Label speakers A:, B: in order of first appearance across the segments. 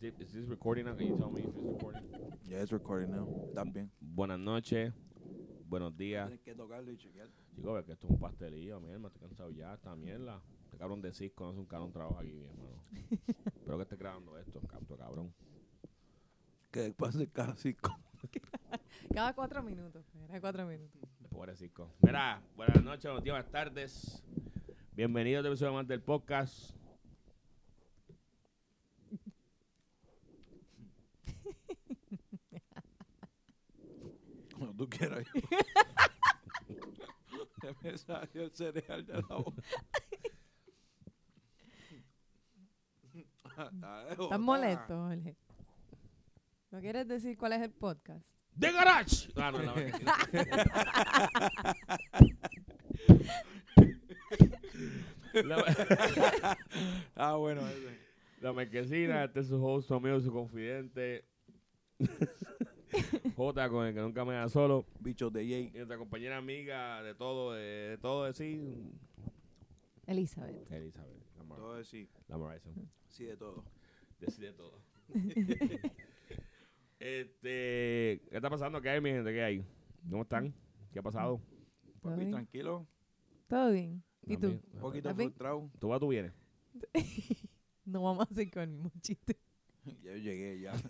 A: Is this recording now? Can you tell me if it's recording?
B: Yeah, it's recording now. ¿Estás bien?
A: Buenas noches, buenos días.
B: Tienes que tocarlo y chequear.
A: Chico, ve que esto es un pastelillo, mierda, estoy cansado ya, esta mierda. Este cabrón de Cisco no hace un cabrón trabajo aquí, mi hermano. Espero que esté grabando esto, canto cabrón.
B: Que pase cada 5.
C: Cada 4 minutos. Cada 4 minutos.
A: Pobre Cisco. Mira, buenas noches, buenos días, buenas tardes. Bienvenidos a otro episodio más del podcast.
B: Cuando tú quieras. Se me salió el cereal de la boca.
C: ¿Estás molesto, Jorge? ¿No quieres decir cuál es el podcast?
A: ¡The Garage! Ah, no.
B: Bueno, ese.
A: La marquesina, este es su host, su amigo, su confidente. J, con el que nunca me da solo.
B: Bichos de Jay.
A: Y nuestra compañera amiga de todo de sí,
C: Elizabeth.
A: Elizabeth.
B: Todo de sí.
A: La Morrison.
B: Sí, de todo.
A: Decide todo. ¿Qué está pasando? ¿Qué hay, mi gente? ¿Qué hay? ¿Cómo están? ¿Qué ha pasado?
C: ¿Todo
B: Papi,
C: bien?
B: tranquilo.
C: ¿Todo bien? ¿Y tú?
A: También.
B: Un poquito
C: ¿Estás bien?
B: frustrado.
A: ¿Tú vas, tú vienes?
C: No vamos a hacer con el mismo chiste.
B: Ya yo llegué, ya.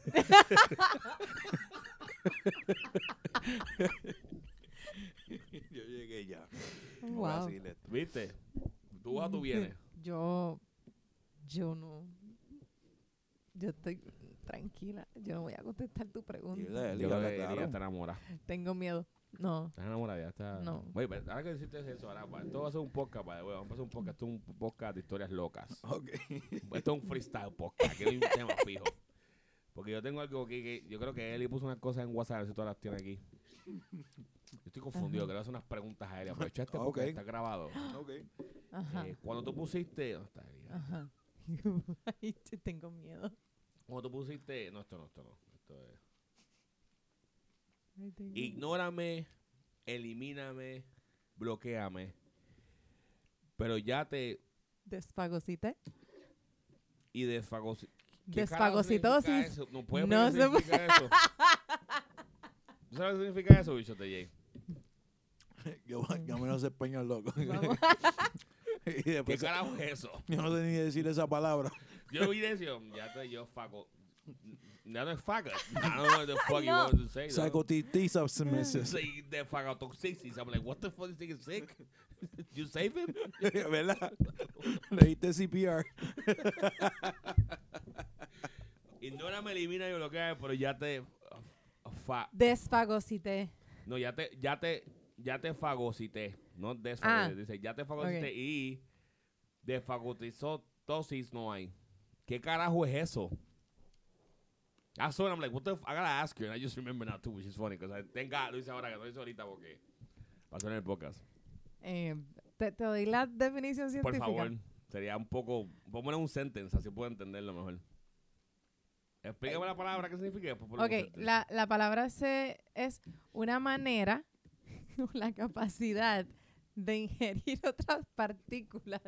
B: Yo llegué ya. No voy a
C: Wow.
B: seguir esto.
A: ¿Viste? ¿Tú vas, tú vienes?
C: Yo no. Yo estoy tranquila. Yo no voy a contestar tu pregunta.
B: Dile,
A: Yo creo
B: habla
A: que ella
B: claro.
A: está enamorada.
C: Tengo miedo. No.
A: ¿Estás enamorada? Ya está.
C: No.
A: Oye, pero ahora que deciste eso, ahora, esto va a ser un podcast, vamos a hacer un podcast. Esto es un podcast de historias locas.
B: Ok.
A: Esto es un freestyle podcast, que es un tema fijo. Porque yo tengo algo aquí que yo creo que Eli puso unas cosas en WhatsApp, a ver si todas las tiene aquí. Yo estoy confundido, quiero hacer unas preguntas a Eli. Aprovecha este podcast,
B: Ok.
A: está grabado.
B: Ok.
C: Ajá.
A: Cuando tú pusiste... ¿Dónde está Eli?
C: Ajá. Ay, tengo miedo.
A: Cuando tú pusiste... No, esto no. Esto es...
C: Ay, tengo
A: Ignórame, elimíname, bloquéame. Pero ya te...
C: Desfagocité.
A: Y desfagocité.
C: Desfagocitosis.
A: No puedes
C: No
A: ver qué
C: se
A: significa eso. ¿Tú sabes qué significa eso, bicho de Jay?
B: Yo me no sé español, loco.
C: Vamos.
B: Y
A: ¿Qué
B: después,
A: carajo es eso?
B: yo no sé ni decir esa palabra.
A: Yo vi eso, yo fago. Ya no es faggot. I don't know what the fuck you
C: No.
A: want to say. No?
B: Psicotitis meses.
A: Say the phagotoxicity. I'm like, what the fuck is this thing sick? You save him?
B: ¿Verdad? Leíste CPR.
A: Ignórame, elimina y bloquea, pero ya te...
C: Desfagocité.
A: No, ya te fagocité. No desfagocité. Dice, ya te fagocité
C: ok.
A: y desfagotizosis no hay. ¿Qué carajo es eso? I saw it, I'm like, what the I gotta ask her, and I just remember now too, which is funny, because thank God lo hice ahora, que lo hice ahorita porque pasó en el podcast.
C: Te doy la definición
A: Por
C: científica.
A: favor, sería un poco, ponme un sentence, así puedo entenderlo mejor. Explícame la palabra, ¿qué significa? Después ponle un
C: Ok,
A: sentence.
C: la palabra es una manera o la capacidad de ingerir otras partículas.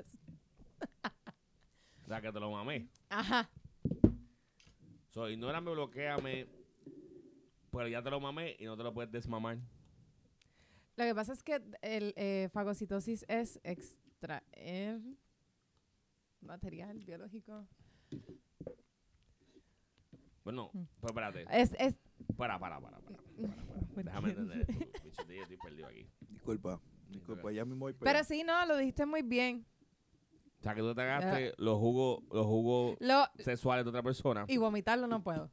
A: O sea, que te lo mamé.
C: Ajá.
A: So, ignórame, bloqueame, pero ya te lo mamé y no te lo puedes desmamar.
C: Lo que pasa es que el fagocitosis es extraer material biológico.
A: Bueno,
C: Mm.
A: pues espérate.
C: Es
A: Para. Déjame entender esto. Bicho, yo estoy perdido aquí.
B: Disculpa, ya mismo voy.
C: Pero sí, no, lo dijiste muy bien.
A: O sea, que tú te agarraste los jugos sexuales de otra persona.
C: Y vomitarlo no puedo.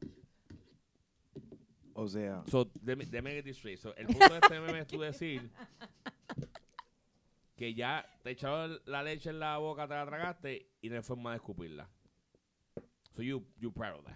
B: O sea,
A: So, let me get this straight. So, el punto de este meme es tú decir que ya te echaron la leche en la boca, te la tragaste y no hay forma de escupirla. So, you proud of that.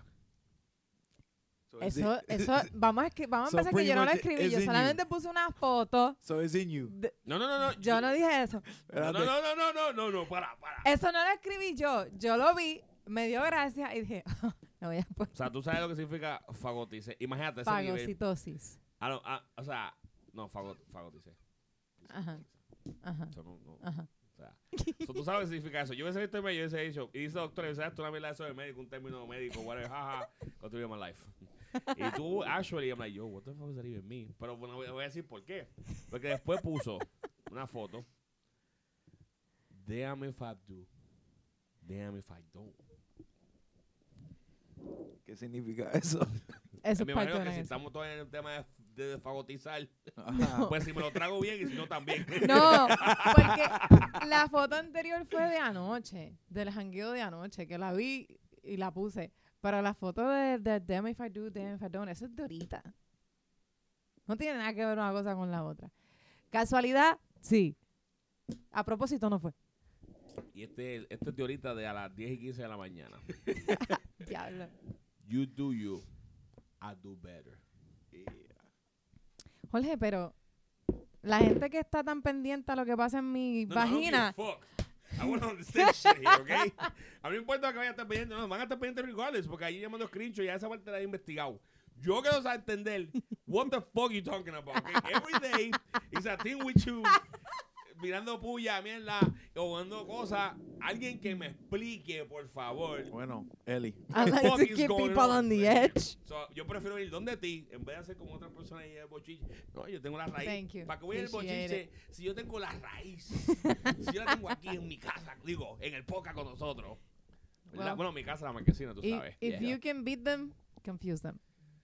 C: Eso, vamos a
B: So
C: empezar que
B: pretty
C: yo no lo
B: much
C: escribí.
B: it's
C: Yo
B: in
C: solamente puse una foto.
B: So it's in you.
A: No.
C: Yo no dije eso.
A: No, para.
C: Eso no lo escribí yo. Yo lo vi, me dio gracia y dije, no voy a poner
A: O sea, tú sabes lo que significa fagotice. Imagínate ese nivel.
C: fagocitosis.
A: O sea, no, fagotice.
C: Ajá. Ajá.
A: So, no.
C: Ajá.
A: O sea. So, tú sabes qué significa eso. Yo hubiese visto el medio y hubiese dicho, y dice doctor, ¿sabes? Tú una mierda de eso de médico, un término médico, whatever, jaja, continue my life. Y tú, actually, I'm like, yo, what the fuck does that even mean? Pero bueno, voy a decir por qué. Porque después puso una foto. Damn if I do. Damn if I don't.
B: ¿Qué significa eso?
C: Eso
A: Me
C: es parte
A: imagino
C: de
A: que si
C: una
A: estamos todos en el tema de desfagotizar,
B: Ajá.
A: pues si me lo trago bien y si no también.
C: No, porque la foto anterior fue de anoche, del jangueo de anoche, que la vi y la puse. Pero la foto de Damn If I Do, Damn If I Don't, eso es de ahorita. No tiene nada que ver una cosa con la otra. ¿Casualidad? Sí. A propósito, no fue.
A: Y este es de ahorita de a las 10 y 15 de la mañana.
C: Diablo.
A: You do you. I do better.
C: Jorge, pero la gente que está tan pendiente a lo que pasa en mi vagina...
A: No, I don't give a fuck. I want to understand shit here, ¿ok? A mí me importa que vayan a estar pendientes. No, van a estar pendientes regardless, porque ahí llamando screenshot y ya esa parte la he investigado. Yo quiero saber entender what the fuck you talking about, okay? Every day is a thing with you mirando puya, mierda, o jugando cosas. Alguien que me explique, por favor.
B: Bueno, Eli.
C: I like
A: fuck
C: to
A: is
C: keep
A: going
C: people on the edge.
A: So, yo prefiero ir donde ti, en vez de hacer como otra persona ahí el bochiche. No, yo tengo la raíz.
C: Thank you.
A: ¿Para qué voy al
C: Appreciate
A: bochiche si yo tengo la raíz? Si yo la tengo aquí en mi casa, digo, en el podcast con nosotros. ¿Verdad?
C: Well,
A: Bueno, mi casa, la marquesina, tú sabes.
C: If
A: Yeah.
C: you can beat them, confuse them.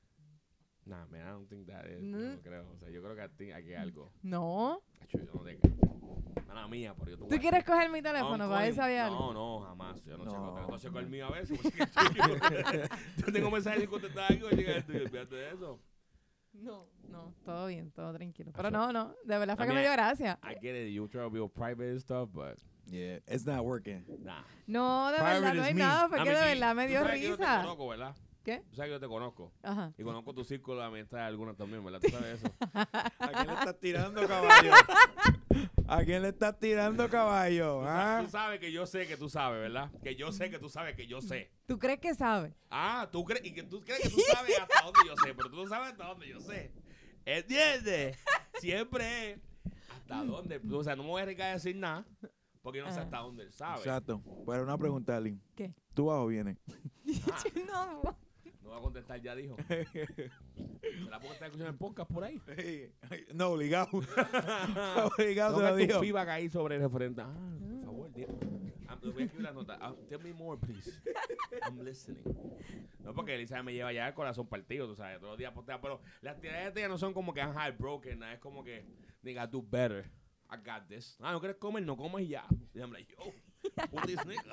A: Nah, man, I don't think that is.
C: Mm.
A: No creo. O sea, yo creo que aquí hay algo.
C: No.
A: Acho, yo no te... Mala mía, porque yo te voy
C: ¿Tú
A: a
C: quieres
A: decir.
C: coger mi teléfono para ver si había algo?
A: No, jamás. Yo no
B: No.
A: checo. No checo el mío a veces. Porque el tuyo. Yo tengo mensajes sin contestar aquí. Voy a llegar el tuyo. Olvídate de eso.
C: No, todo bien, todo tranquilo. Pero
A: Acho.
C: no, de verdad fue
A: I
C: que me
A: mean,
C: dio gracia.
A: I get it. You try to be all private and stuff, but
B: Yeah, it's not working.
A: nah.
C: No, de
B: Private
C: verdad, no
B: is
C: hay
B: me.
C: nada, fue
A: I
C: que
A: mean,
C: de verdad me
A: tú
C: dio
A: sabes que yo te
C: risa.
A: conozco, ¿verdad?
C: ¿Qué?
A: Tú sabes que yo te conozco.
C: Ajá.
A: Y conozco tu círculo de amistad alguna también, ¿verdad? Tú sabes eso.
B: ¿A quién le estás tirando, caballo? ¿A quién le estás tirando, caballo? ¿Ah?
A: Tú sabes que yo sé que tú sabes, ¿verdad? Que yo sé que tú sabes que yo sé.
C: ¿Tú crees que sabe?
A: Ah, tú crees y que tú crees que tú sabes hasta dónde yo sé, pero tú no sabes hasta dónde yo sé. ¿Entiendes? Siempre es hasta dónde. O sea, no me voy a arriesgar a decir nada porque yo no sé hasta dónde él sabe.
B: Exacto. Pero una pregunta, Eli.
C: ¿Qué?
B: ¿Tú vas o vienes?
A: Ah,
C: No.
A: no va a contestar, ya dijo. ¿Será porque está escuchando el podcast por ahí?
B: No, obligado. Obligado se
A: No
B: lo
A: que tu
B: dijo.
A: feedback ahí sobre el referente. Ah, por favor, le voy a escribir la nota. Tell me more, please. I'm listening. No, porque Elisa me lleva ya el corazón partido, tú sabes. Todos los días postea. Pero las tiradas de ella no son como que I'm heartbroken. Es como que, nigga, do better. I got this. Ah, ¿no quieres comer? No comes y ya. Y I'm like, yo, who this nigga?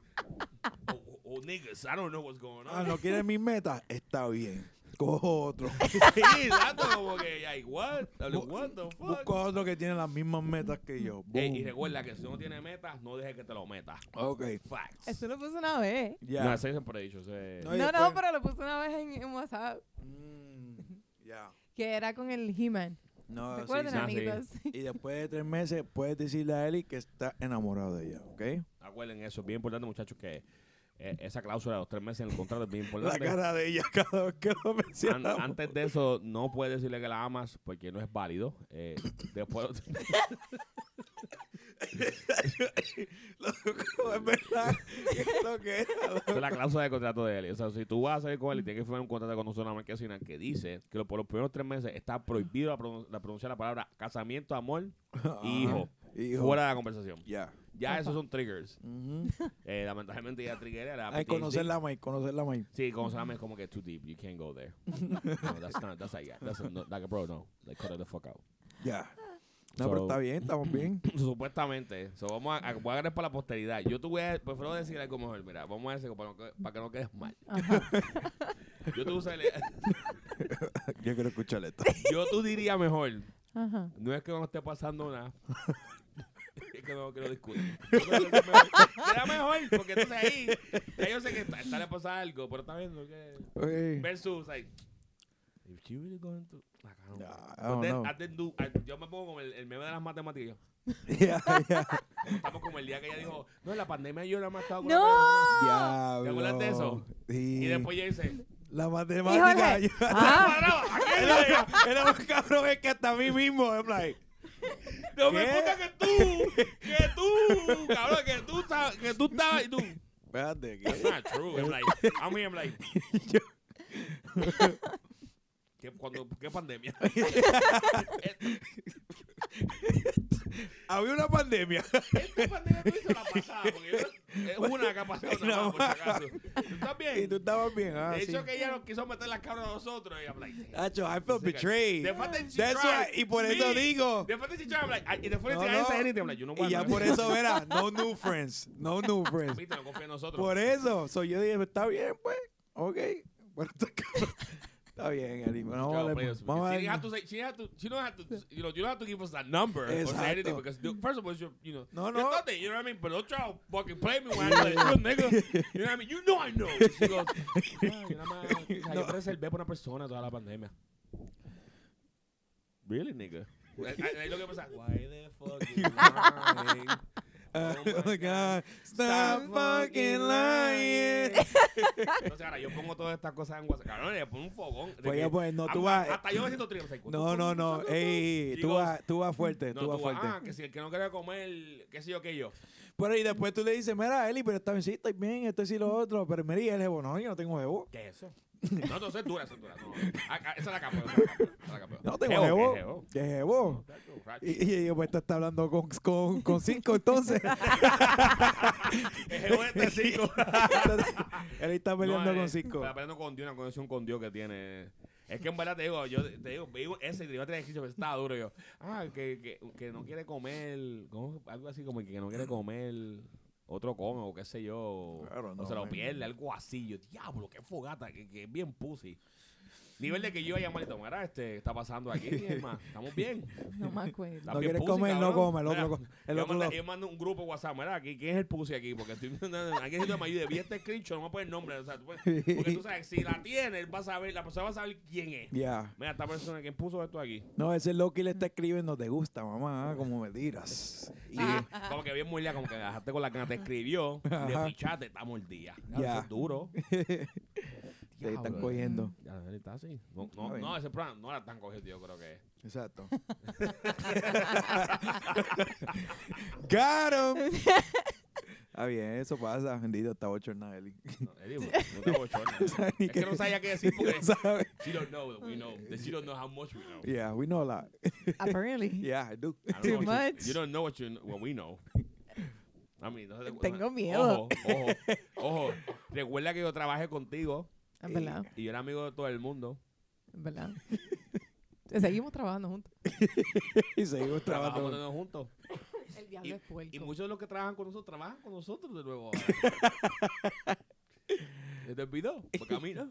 A: O niggas, I don't know what's going on.
B: Ah, ¿no quieres mis metas? Está bien. Cojo otro.
A: Sí, exacto, como que, like, what? What the fuck?
B: Busco otro que tiene las mismas metas que yo.
A: Ey, y
B: Boom.
A: recuerda que si no tiene metas, no dejes que te lo metas.
B: Ok.
A: Facts.
C: Eso lo puse una vez.
B: Ya.
A: No, eso siempre he dicho.
B: No, y
C: No,
B: después-
C: pero lo puse una vez en WhatsApp.
B: Ya.
C: Que era con el He-Man.
B: No, sí,
C: ¿Recuerdan,
B: sí.
A: Ah, sí.
C: amigos?
B: Y después de 3 meses puedes decirle a Eli que está enamorado de ella, ¿ok?
A: Acuerden eso, es bien importante, muchachos, que esa cláusula de los 3 meses en el contrato es bien
B: La
A: importante.
B: cara de ella cada vez que lo menciona.
A: Antes de eso, no puedes decirle que la amas porque no es válido. Después,
B: Loco, es verdad. ¿Qué es lo que era?
A: esa es la cláusula de contrato de él. O sea, si tú vas a salir con él y tienes que firmar un contrato con nosotros, una marquesina que dice que por los primeros 3 meses está prohibido la pronunciar la palabra casamiento, amor y hijo.
B: Hijo.
A: Fuera de la conversación.
B: Ya.
A: Ya esos son triggers.
B: Ujú.
A: Lamentablemente ya trigger era
B: Hay que conocer la maíz,
A: Sí, conocerla es como que too deep. You can't go there. No, that's not. That's like, yeah, that's like, bro, no. Like, cut it the fuck out.
B: Ya. No,
A: So-
B: pero está bien, estamos bien.
A: Supuestamente. So, voy a agarrar para la posteridad. Yo te voy a, prefiero decir algo mejor. Mira, vamos a decir para que no quedes mal.
C: Ajá.
A: Yo te usaría,
B: Yo quiero escuchar esto.
A: tú diría mejor.
C: Ajá.
A: No es que no esté pasando nada. Es que no quiero discutir. Yo creo que es mejor. Será mejor, porque entonces ahí, ya yo sé que está le pasa algo, pero está viendo que.
B: Ok.
A: Versus, like, if she really going to. Like, I don't know.
B: I don't
A: But then
B: know.
A: yo me pongo como el meme de las matemáticas.
B: Ya, ya.
A: Como estamos como el día que ella dijo, no, en la pandemia yo nada más estaba con
C: ¡No!
A: la
B: Diablo.
A: ¿Te acuerdas de eso?
B: Sí.
A: Y después ella dice,
B: La matemática.
C: Jorge.
B: yo-
C: Ah,
B: Era un cabrón es que hasta a mí mismo. I'm like,
A: No me importa que tú, cabrón, que tú estabas y tú.
B: Espérate,
A: That's
B: ¿qué?
A: not true. I'm like, I'm here, I'm like. ¿Qué pandemia?
B: Había una pandemia.
A: Esta pandemia no hizo la pasada, porque es una que ha pasado nada más, por si acaso. ¿Tú estás bien?
B: Y tú estabas bien. Ah,
A: De
B: sí.
A: hecho, que ella nos quiso meter las cabras a nosotros. Y I'm like,
B: Acho, I felt betrayed.
A: the fact that she
B: That's
A: tried
B: why, y por eso
A: me,
B: digo.
A: The fact that she tried, I'm like, y después
B: No,
A: de
B: no.
A: anything, I'm like, you know what?
B: Y ya
A: man?
B: por eso era, no new friends. No new friends.
A: Viste, no confía en nosotros.
B: Por eso. So yo dije, está bien, pues. Ok. Bueno, está bien, Eli. Bueno, vamos a
A: Child
B: darle-
A: players,
B: vamos a
A: she
B: darle-
A: have to say, she don't have to, you don't have to give us that number or say anything
B: Exacto.
A: because first of all, you know,
B: No,
A: it's
B: no.
A: nothing, you know what I mean? But don't try to fucking play me when I'm like, you nigga, you know what I mean? You know I know. And she goes, yo nada más, o sea, yo reservé por una persona toda la pandemia. Really, nigga? Ahí lo que pasa, why the fuck you lying?
B: Oh my God. Stop fucking lying.
A: Entonces ahora yo pongo todas estas cosas en WhatsApp. Cabrón, le pongo un fogón. de
B: Pues
A: que-
B: ya, pues, no, tú
A: hasta-
B: vas.
A: Hasta yo me siento triste.
B: No. Ey,
A: She
B: tú
A: goes,
B: vas fuerte,
A: no,
B: tú vas fuerte.
A: que si el que no quiere comer, qué sé yo, qué yo.
B: Pero y después tú le dices, mira, Eli, pero está bien, sí, estoy bien, esto sí lo otro. Pero mira, y él es bueno, yo no tengo jevo.
A: ¿Qué es eso? No, entonces es dura, eso es dura. No. Esa es la capa,
B: No tengo
A: jevo.
B: jevo. ¿Qué jevo? Y yo, pues, te está hablando con cinco, entonces.
A: Es jevo este 5.
B: Él está peleando con cinco.
A: Está peleando con Dios, una conexión con Dios que tiene. Es que en verdad te digo, veo ese y te iba a tener que pero estaba duro yo. Que no quiere comer, ¿cómo? Algo así como que no quiere comer, otro come o qué sé yo,
B: Claro,
A: o
B: no,
A: se lo
B: man.
A: pierde, algo así. Yo, diablo, qué fogata, que es bien pussy. Nivel de que yo iba a llamar y todo, mira, ¿qué está pasando aquí, hermano? ¿Estamos bien?
C: No me acuerdo.
A: Está
B: No
A: bien
B: quieres
A: pussy,
B: comer, no
A: cabrón.
B: come. El
A: Mira,
B: otro, el
A: yo
B: otro
A: mando,
B: lo-
A: yo mando un grupo de WhatsApp, mira, ¿quién es el pussy aquí? Porque estoy alguien que me ayude. Vi este screenshot, no me poner el nombre. O sea, porque tú sabes, si la tiene, él va a saber, la persona va a saber quién es.
B: Ya.
A: Mira, esta persona, ¿quién puso esto aquí?
B: No, ese Loki le está escribiendo, te gusta, mamá, como me tiras. Y-
A: Como que bien muy lía, como que dejaste con la que te escribió, le
B: Ajá.
A: pichaste, estamos el día.
B: Ya.
A: Eso es duro.
B: te están
A: Diablo.
B: cogiendo.
A: Ya, él está así.
B: Está bien.
A: No, ese programa no era tan cogido, yo creo que.
B: Exacto. Got him. Está bien, eso pasa. Bendito, está bochornado, Eli.
A: No, Eddie, no te bochornes. Es que no sabía qué decir porque
B: ¿Sabes?
A: she don't know that we know. That she don't know how much we know.
B: Yeah, we know a lot.
C: Apparently.
B: Yeah, I do.
A: I don't
C: Too
A: know what
C: much.
A: You don't know what we know. I mean,
C: Tengo miedo.
A: Ojo. Recuerda que yo trabajé contigo
C: Es verdad,
A: y yo era amigo de todo el mundo.
C: es verdad. Seguimos trabajando juntos.
B: Y seguimos
A: Trabajamos
B: trabajando.
A: todos juntos.
C: El diablo es puerco.
A: Y muchos de los que trabajan con nosotros de nuevo ahora. ¿Se te olvidó? Porque a mí no.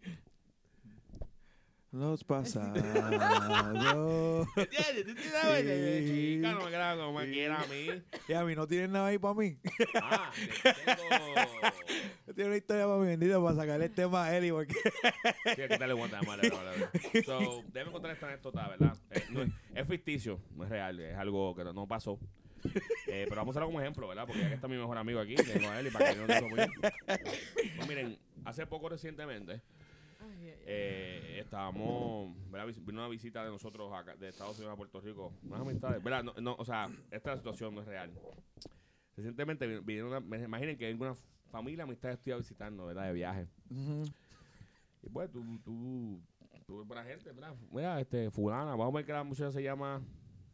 B: Los pasados.
A: ¿Entiendes? ¿Tú entiendes? Chica, no me queda como me quiera a mí.
B: Y a mí no tienen nada ahí para mí.
A: Ah, tengo...
B: No tiene una historia para mí, bendito, para sacarle el tema a Eli, porque
A: Sí, que te le guanta mal. So, déjame contar esta anécdota, ¿verdad? Es ficticio, no es real, es algo que no pasó. Pero vamos a hacerlo como ejemplo, ¿verdad? Porque ya que está mi mejor amigo aquí, tengo a él y para que no lo muy Pues miren, hace poco recientemente
C: Ay, ay,
A: estábamos, ¿verdad? Vino una visita de nosotros acá, de Estados Unidos a Puerto Rico, unas amistades, ¿verdad? No, o sea, esta situación no es real. Recientemente vinieron imaginen que una familia, amistades estoy visitando, ¿verdad? De viaje. Y pues tú ves buena gente, ¿verdad? Mira, fulana, vamos a ver que la muchacha se llama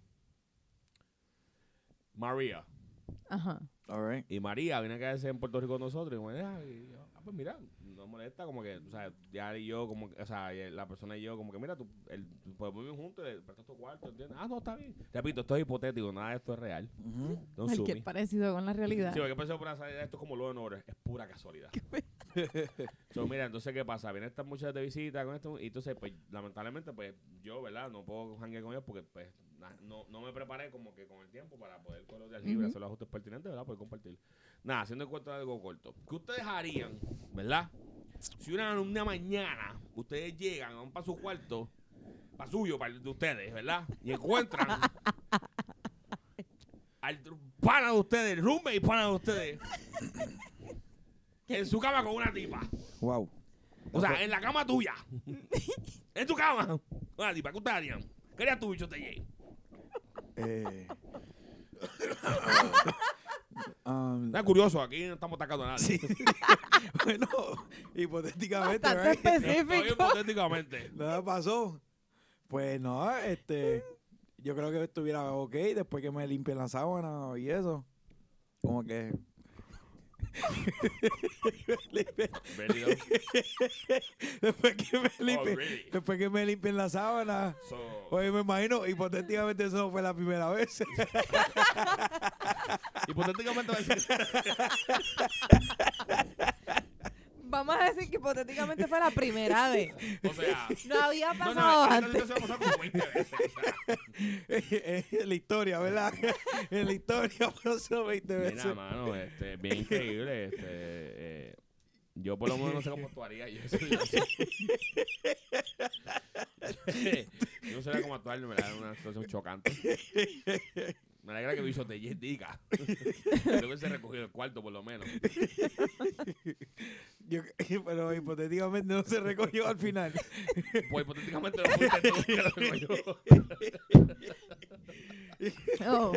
A: María.
C: Ajá.
B: all right.
A: Y María viene a quedarse en Puerto Rico con nosotros. Y, yo, pues mira, nos molesta como que, o sea, ya él y yo, como que, o sea, la persona y yo, como que mira, tú podemos vivir juntos, le prestas tu cuarto, ¿entiendes? Ah, no, está bien. Repito, esto es hipotético, nada de esto es real. Don't sue
C: Cualquier
A: me.
C: parecido con la realidad.
A: Sí, porque pensé por hacer esto es como lo en orden, es pura casualidad. So, mira, entonces, ¿qué pasa? Vienen estas muchachas de visita con esto, y entonces, pues, lamentablemente, pues, yo, ¿verdad? No puedo janguear con ellos porque, pues, no me preparé como que con el tiempo para poder con los días libres, hacer los ajustes pertinentes, ¿verdad? Poder compartir. Nada, haciendo el cuento de algo corto. ¿Qué ustedes harían, verdad? Si una mañana ustedes llegan, van para su cuarto, para suyo, para el de ustedes, ¿verdad? Y encuentran al pana de ustedes, el roommate pana de ustedes, en su cama con una tipa.
B: Wow.
A: O sea, en la cama tuya. En tu cama. Una tipa, ¿qué ustedes harían? ¿Qué harías tú, bicho, te llegue? Está curioso, aquí no estamos atacando a nadie.
B: Sí. Bueno, hipotéticamente,
C: Bastante
B: right?
A: Estoy
C: específico.
A: hipotéticamente.
B: Nada pasó. Pues no, yo creo que estuviera ok después que me limpien la sábana y eso. Como que...
A: Ready, though?
B: después que me
A: Oh,
B: limpien,
A: really?
B: después que me limpien la sábana.
A: So,
B: Oye, me imagino, hipotéticamente eso no fue la primera vez.
A: hipotéticamente va a decir...
C: Vamos a decir que hipotéticamente fue la primera vez.
A: O sea...
C: No había
A: No,
C: pasado
A: esta
C: antes.
A: situación ha pasado como 20 veces. O sea,
B: En la historia, ¿verdad? En la historia pasó 20 veces.
A: mira, mano, bien increíble. Yo por lo menos no sé cómo actuaría. Yo no sabía cómo actuar, me da una situación chocante. Me alegra que Bicho te diga. Yo hubiese recogido el cuarto, por lo menos.
B: Pero hipotéticamente no se recogió al final.
A: Pues hipotéticamente no fuiste tú que lo recogió.
C: Oh.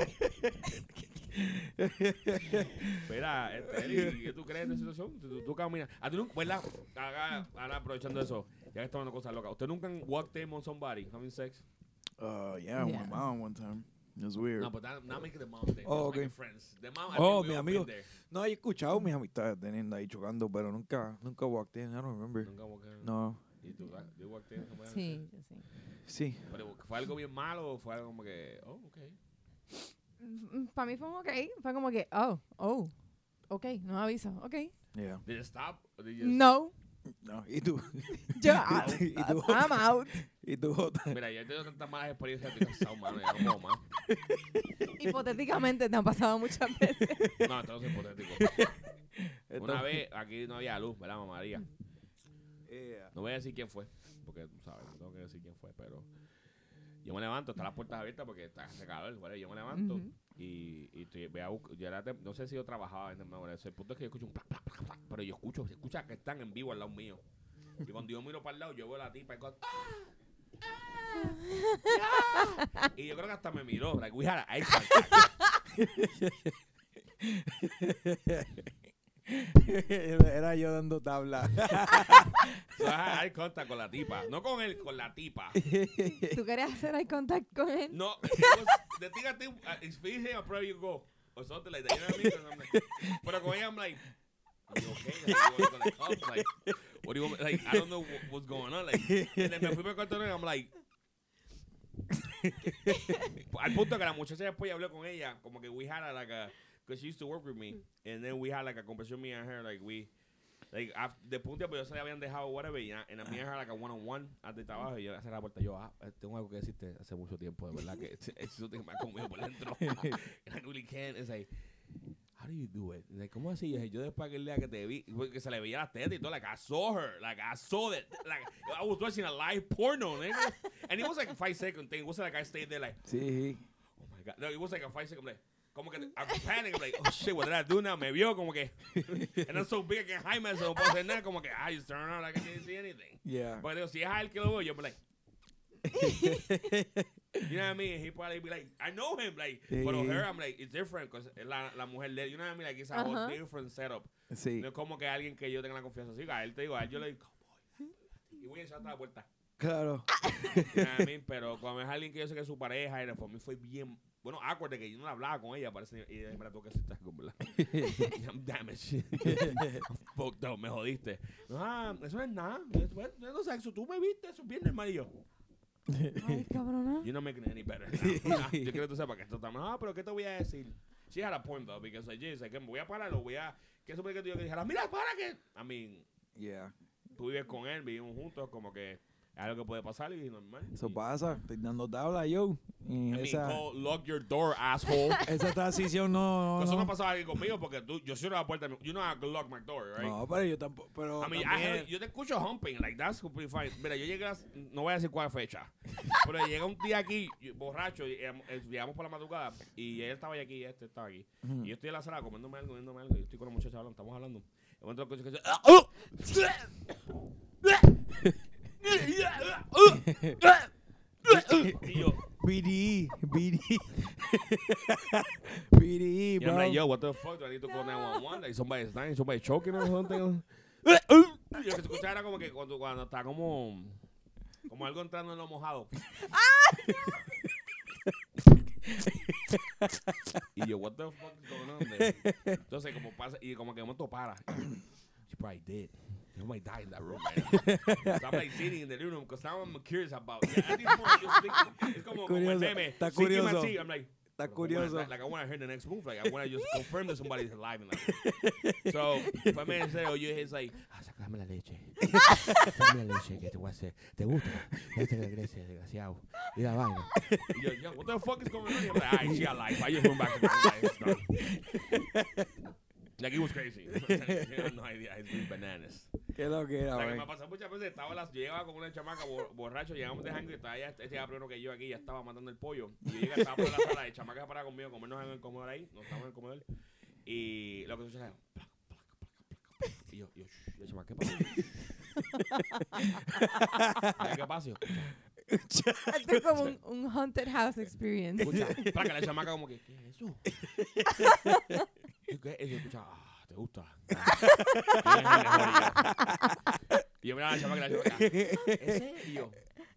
A: Espera, Eli, ¿qué tú crees de esta situación? Tú caminas. ¿A ti nunca, verdad? Ahora aprovechando eso, ya que estamos en cosas locas. ¿Usted nunca han walked in on somebody having sex?
B: Yeah,
C: Yeah.
B: my mom one time. It was weird.
A: No, but not make the mom thing.
B: Oh,
A: just make
B: okay.
A: it friends. The mom, I
B: Oh,
A: think we
B: mi
A: all
B: amigo.
A: been there.
B: No, he escuchado mis amistades teniendo ahí chocando, pero nunca walked in. I don't remember.
A: Nunca walked in.
B: No.
A: ¿Y tú? ¿You walked in?
C: Sí, yo sí.
B: Sí.
A: ¿Pero fue algo bien malo o fue algo como que, oh, ok?
C: Para mí fue un ok. Fue como que, ok, no aviso, ok.
B: Yeah.
A: Did it stop? Or did you
C: No,
B: No. ¿Y tú?
C: yo,
B: ¿Y tú?
C: I'm out.
B: ¿Y tú, Jota?
A: Mira, ya he tenido tantas malas experiencias, estoy cansado, mano. Ya no puedo más.
C: Hipotéticamente te han pasado muchas veces.
A: No, esto no es hipotético. Una vez aquí no había luz, ¿verdad, mamá María?
B: Yeah.
A: No voy a decir quién fue, porque tú sabes, no tengo que decir quién fue, pero yo me levanto, están las puertas abiertas porque está hace calor, ¿vale? Yo me levanto
C: Ujú.
A: y voy a buscar, no sé si yo trabajaba en el punto es que yo escucho un plac, plac, plac, plac, pero yo escucha que están en vivo al lado mío. Y cuando yo miro para el lado, yo veo a la tipa y y yo creo que hasta me miró, like we had eye contact.
B: Era yo dando tabla.
A: So I had eye contact con la tipa, no con él, con la tipa.
C: ¿Tú querías hacer eye contact con él?
A: No, the thing I think is feed him, probably you go or something like that. You know what I mean? 'Cause I'm like, pero con ella, I'm like, are you okay? Like, you want to come? Like, what do you want? Like, I don't know what's going on. Like, and then me fui para el cuarto y I'm like, al punto que la muchacha después habló con ella, como que we had a, like a, because she used to work with me, and then we had like a conversation me and her, like we. Like, de punto pues yo se le habían dejado whatever y me and her like a one-on-one antes de trabajo y yo hacer la puerta yo tengo algo que decirte hace mucho tiempo de verdad que eso tiene más conmigo por dentro and I really can't. It's like, how do you do it? Like, ¿cómo así? Yo después aquel día que te vi que se le veía las tetas y todo, like I saw her, like I saw that, like I was watching a live porno, nigga. And it was like a 5-second thing. It wasn't like I stayed there like,
B: Sí.
A: oh my god. No, it was like a 5-second like, como que I'm panicking, like, oh shit, what did I do now? Me vio como que, and I'm so big I can't hide myself, no puedo hacer nada, como que, I just turn around like I didn't see anything.
B: Yeah.
A: Pero digo, si es a él que lo veo, yo me like, you know what I mean? He probably be like, I know him, like, but on her, I'm like, it's different, because la mujer de él, you know what I mean? Like, it's a whole different setup.
B: Sí.
A: No es como que alguien que yo tenga la confianza. Sí, a él te digo, a él yo le digo, cowboy, y voy a echar hasta la puerta.
B: Claro.
A: You know what I mean? Pero cuando es alguien que yo sé que es su pareja, y para mí fue bien. Bueno, acuérdate que yo no le hablaba con ella, parece, y me la tuve que citar con verdad. I'm damaged. Fucked up, me jodiste. No, eso no es nada. No sé, eso tú me viste, eso es bien normal y yo.
C: Ay, cabrona.
A: You're not making it any better. Yo quiero que tú sepas que esto está mal. Pero ¿qué te voy a decir? She had a point though, because like, geez, like, me voy a parar, lo voy a. ¿Qué supone que tú que dijeras? Mira, para que. I mean,
B: Yeah.
A: tú vives con él, vivimos juntos, como que es algo que puede pasar y normal.
B: Eso
A: Y-
B: pasa. Estoy dando tabla yo. Y
A: I mean,
B: esa,
A: go lock your door, asshole.
B: esa transición no.
A: Eso no
B: No,
A: pasaba aquí conmigo porque yo cierro la puerta. You know how to lock my door, right?
B: no, pero yo tampoco. Pero
A: I mean,
B: también-
A: yo te escucho humping, like that's completely fine. Mira, yo llegué, no voy a decir cuál fecha, pero llegué un día aquí, borracho, y, llegamos por la madrugada, y él estaba aquí, este estaba aquí.
B: Ujú.
A: Y yo estoy en la sala comiéndome algo, y yo estoy con la muchacha hablando, estamos hablando. Y de momento escucho que y yo,
B: BDE. BDE,
A: And I'm
B: bro.
A: like, yo, what the fuck? Do I need to call 911? Like, somebody's dying, somebody's choking or something. Yo que se escuchaba era como que cuando está como algo entrando en lo mojado. Y yo, what the fuck is going on there? Entonces, como pasa, y como que de momento para. She probably did. Somebody died in that room, man. So I'm like sitting in the living room because now I'm curious about. Yeah, at this point, just thinking, it's como el meme.
B: Está
A: Sinking my
B: curioso.
A: teeth. I'm like,
B: Está curioso.
A: like I want to hear the next move. Like I want to just confirm that somebody's alive in that room. So, pues me en serio, yo es like, sácame la leche. Sácame la leche que te voy a hacer. ¿Te gusta? Este regrese, desgraciado. Y la vaina. Y yo, what the fuck is going on? I'm like, alright, she alive. I just went back to my life. Like, it was crazy. You have no idea. It's been bananas.
B: Qué lo que era,
A: O sea, que
B: güey.
A: me pasó muchas veces, yo llegaba con una chamaca borracho, llegamos de jango y estaba ella llegaba primero que yo aquí, ya estaba matando el pollo. Y yo llegué, estaba por la sala, de chamaca parada conmigo, comernos en el comedor ahí, nos estábamos en el comedor. Y lo que escuché era, y yo, shh, y la chamaca, ¿qué pasa? ¿Qué pasa?
C: Esto es como un haunted house experience.
A: Escucha, para que la chamaca como que, ¿qué es eso? ¿Y qué es eso? Escucha, ¿te gusta? Y yo miraba a la chamaca y la chamaca, ¿ese? Y yo,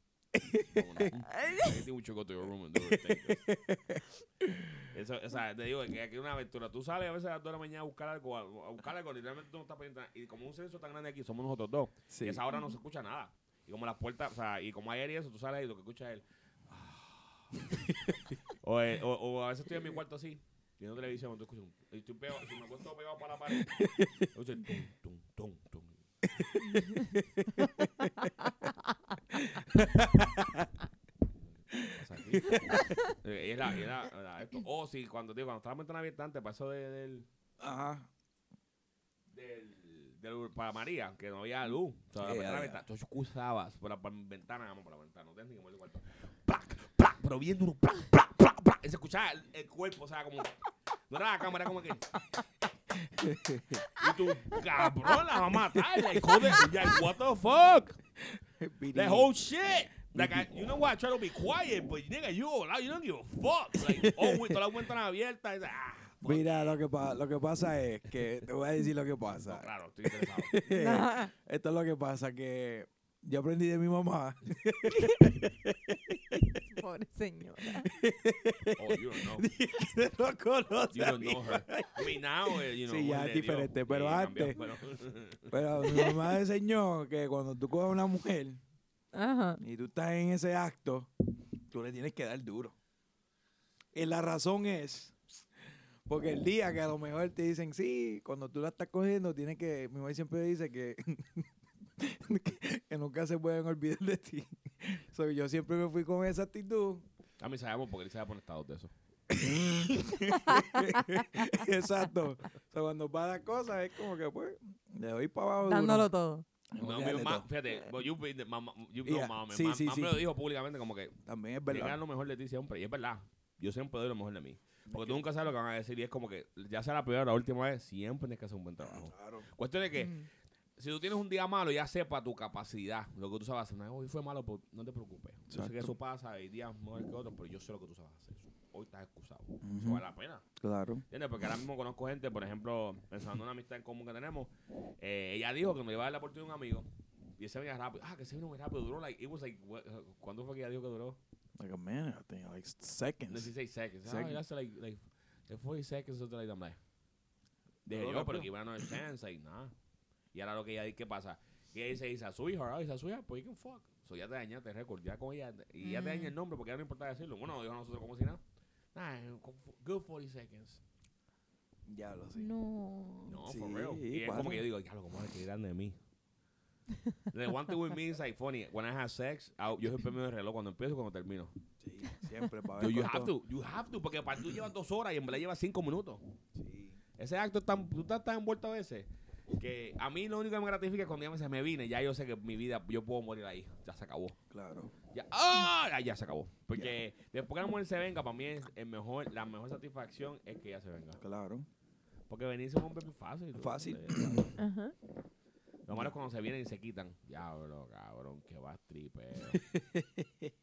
A: I think we should go to your room and do it. Eso, o sea, te digo que aquí es una aventura. Tú sales a veces a las 2 de la mañana a buscar algo, literalmente tú no estás pendiente. Y como un silencio tan grande aquí, somos nosotros dos.
B: Sí.
A: Y a esa hora no se escucha nada. Y como las puertas, o sea, y como hay aire y eso, tú sales ahí y lo que escuchas es él. o a veces estoy en mi cuarto así, viendo televisión, tú escuchas y estoy pegado, si me acuesto pegado para la pared, escucho tum, tum, tum, tum. Pasa aquí. Era esto. O sí, cuando estaba la ventana abierta antes, pasó
B: Ajá.
A: para María, que no había luz. O sea, la
B: Yeah,
A: ventana
B: yeah.
A: abierta. Entonces cruzabas por la ventana, vamos, por la ventana. No tienes ni que mover el cuarto. ¡Plac! ¡Plac! Pero bien duro. ¡Plac! ¡Plac! ¡Plac! ¡Plac! Y se escuchaba el cuerpo, o sea, como. No era la cámara, era como que. Y tú, cabrón, la va a matar. Like, what the fuck? That whole shit. Like, you know what? I try to be quiet, but nigga, you don't give a fuck. Like, toda la ventana abierta.
B: Mira, lo que pasa es que, te voy a decir lo que pasa.
A: No, claro, estoy interesado.
B: Esto es lo que pasa, que yo aprendí de mi mamá.
C: Pobre señora.
A: Oh, you don't know.
B: Que no conoce
A: You
B: a
A: don't
B: mi
A: know her. I mean, now, you know.
B: Sí, ya
A: le
B: es
A: dio,
B: diferente, pero
A: cambió,
B: antes-
A: pero-
B: Pero mi mamá me enseñó que cuando tú coges a una mujer
C: Ajá.
B: y tú estás en ese acto, tú le tienes que dar duro. Y la razón es porque el día que a lo mejor te dicen, sí, cuando tú la estás cogiendo, tienes que, mi mamá siempre dice que, que nunca se pueden olvidar de ti. So, yo siempre me fui con esa actitud.
A: A mí sabemos porque él se va a poner estados de eso.
B: Exacto. So, cuando pasa las cosas, es como que, pues, le doy para abajo. duro.
C: Dándolo todo.
B: Tengo
A: No,
B: que
A: mi
B: darle
A: mamá,
B: todo.
A: fíjate, but you know,
B: Yeah,
A: mama,
B: sí, sí,
A: mamá
B: sí.
A: me lo dijo públicamente como que
B: También es
A: llegar
B: verdad.
A: lo mejor de ti siempre. Y es verdad. Yo siempre doy lo mejor de mí. Porque tú nunca sabes lo que van a decir. Y es como que, ya sea la primera o la última vez, siempre tienes que hacer un buen trabajo.
B: Claro.
A: Cuestión de que,
C: Mm.
A: si tú tienes un día malo, ya sepa tu capacidad. Lo que tú sabes hacer. No, hoy fue malo, pues no te preocupes. Yo sé que
B: Exacto.
A: eso pasa, hay días mejores que otros, pero yo sé lo que tú sabes hacer. Hoy estás excusado. Eso
B: Ujú.
A: vale la pena.
B: Claro.
A: ¿Entiendes? Porque ahora mismo conozco gente, por ejemplo, pensando en una amistad en común que tenemos, ella dijo que me iba a dar la oportunidad de un amigo. Y ese venía rápido. Que se vino muy rápido. Duró, like, it was like, ¿cuándo fue que ella dijo que duró?
B: Like a minute, I think, like seconds.
A: 16 seconds.
B: Seconds.
A: That's like 40 seconds or something like that. I'm like, dije
B: Duró
A: yo, pero
B: rápido.
A: que iban a dar chance, like, nada. Y ahora lo que ella dice, ¿qué pasa? Y ella dice, it's a sweetheart, it's a sweetheart, pues you can fuck. So ya te dañaste el récord, ya con ella, y ya te daña el nombre porque ya no importa decirlo. Bueno, lo dijo a nosotros como si nada. Nah, good 40 seconds.
B: Ya lo sé.
C: No.
A: No,
B: Sí,
A: for real. Y es
B: claro.
A: como que yo digo, ya lo como es que grande de mí. The one thing with me is like funny. When I have sex, yo siempre me doy el reloj cuando empiezo y cuando termino.
B: Sí, siempre para
A: Yo,
B: ver
A: you
B: cuánto-
A: have to, porque para tú llevas 2 horas y en verdad llevas 5 minutos.
B: Sí.
A: Ese acto tú estás tan envuelto a veces que a mí lo único que me gratifica es cuando ya me vine, ya yo sé que mi vida, yo puedo morir ahí. Ya se acabó.
B: Claro.
A: Ya se acabó. Porque después que la mujer se venga, para mí es la mejor satisfacción es que ella se venga.
B: Claro.
A: Porque venirse es un hombre muy fácil.
B: Fácil.
C: Ajá.
A: Lo malo es cuando se vienen y se quitan. Ya, bro, cabrón, que va tripeo.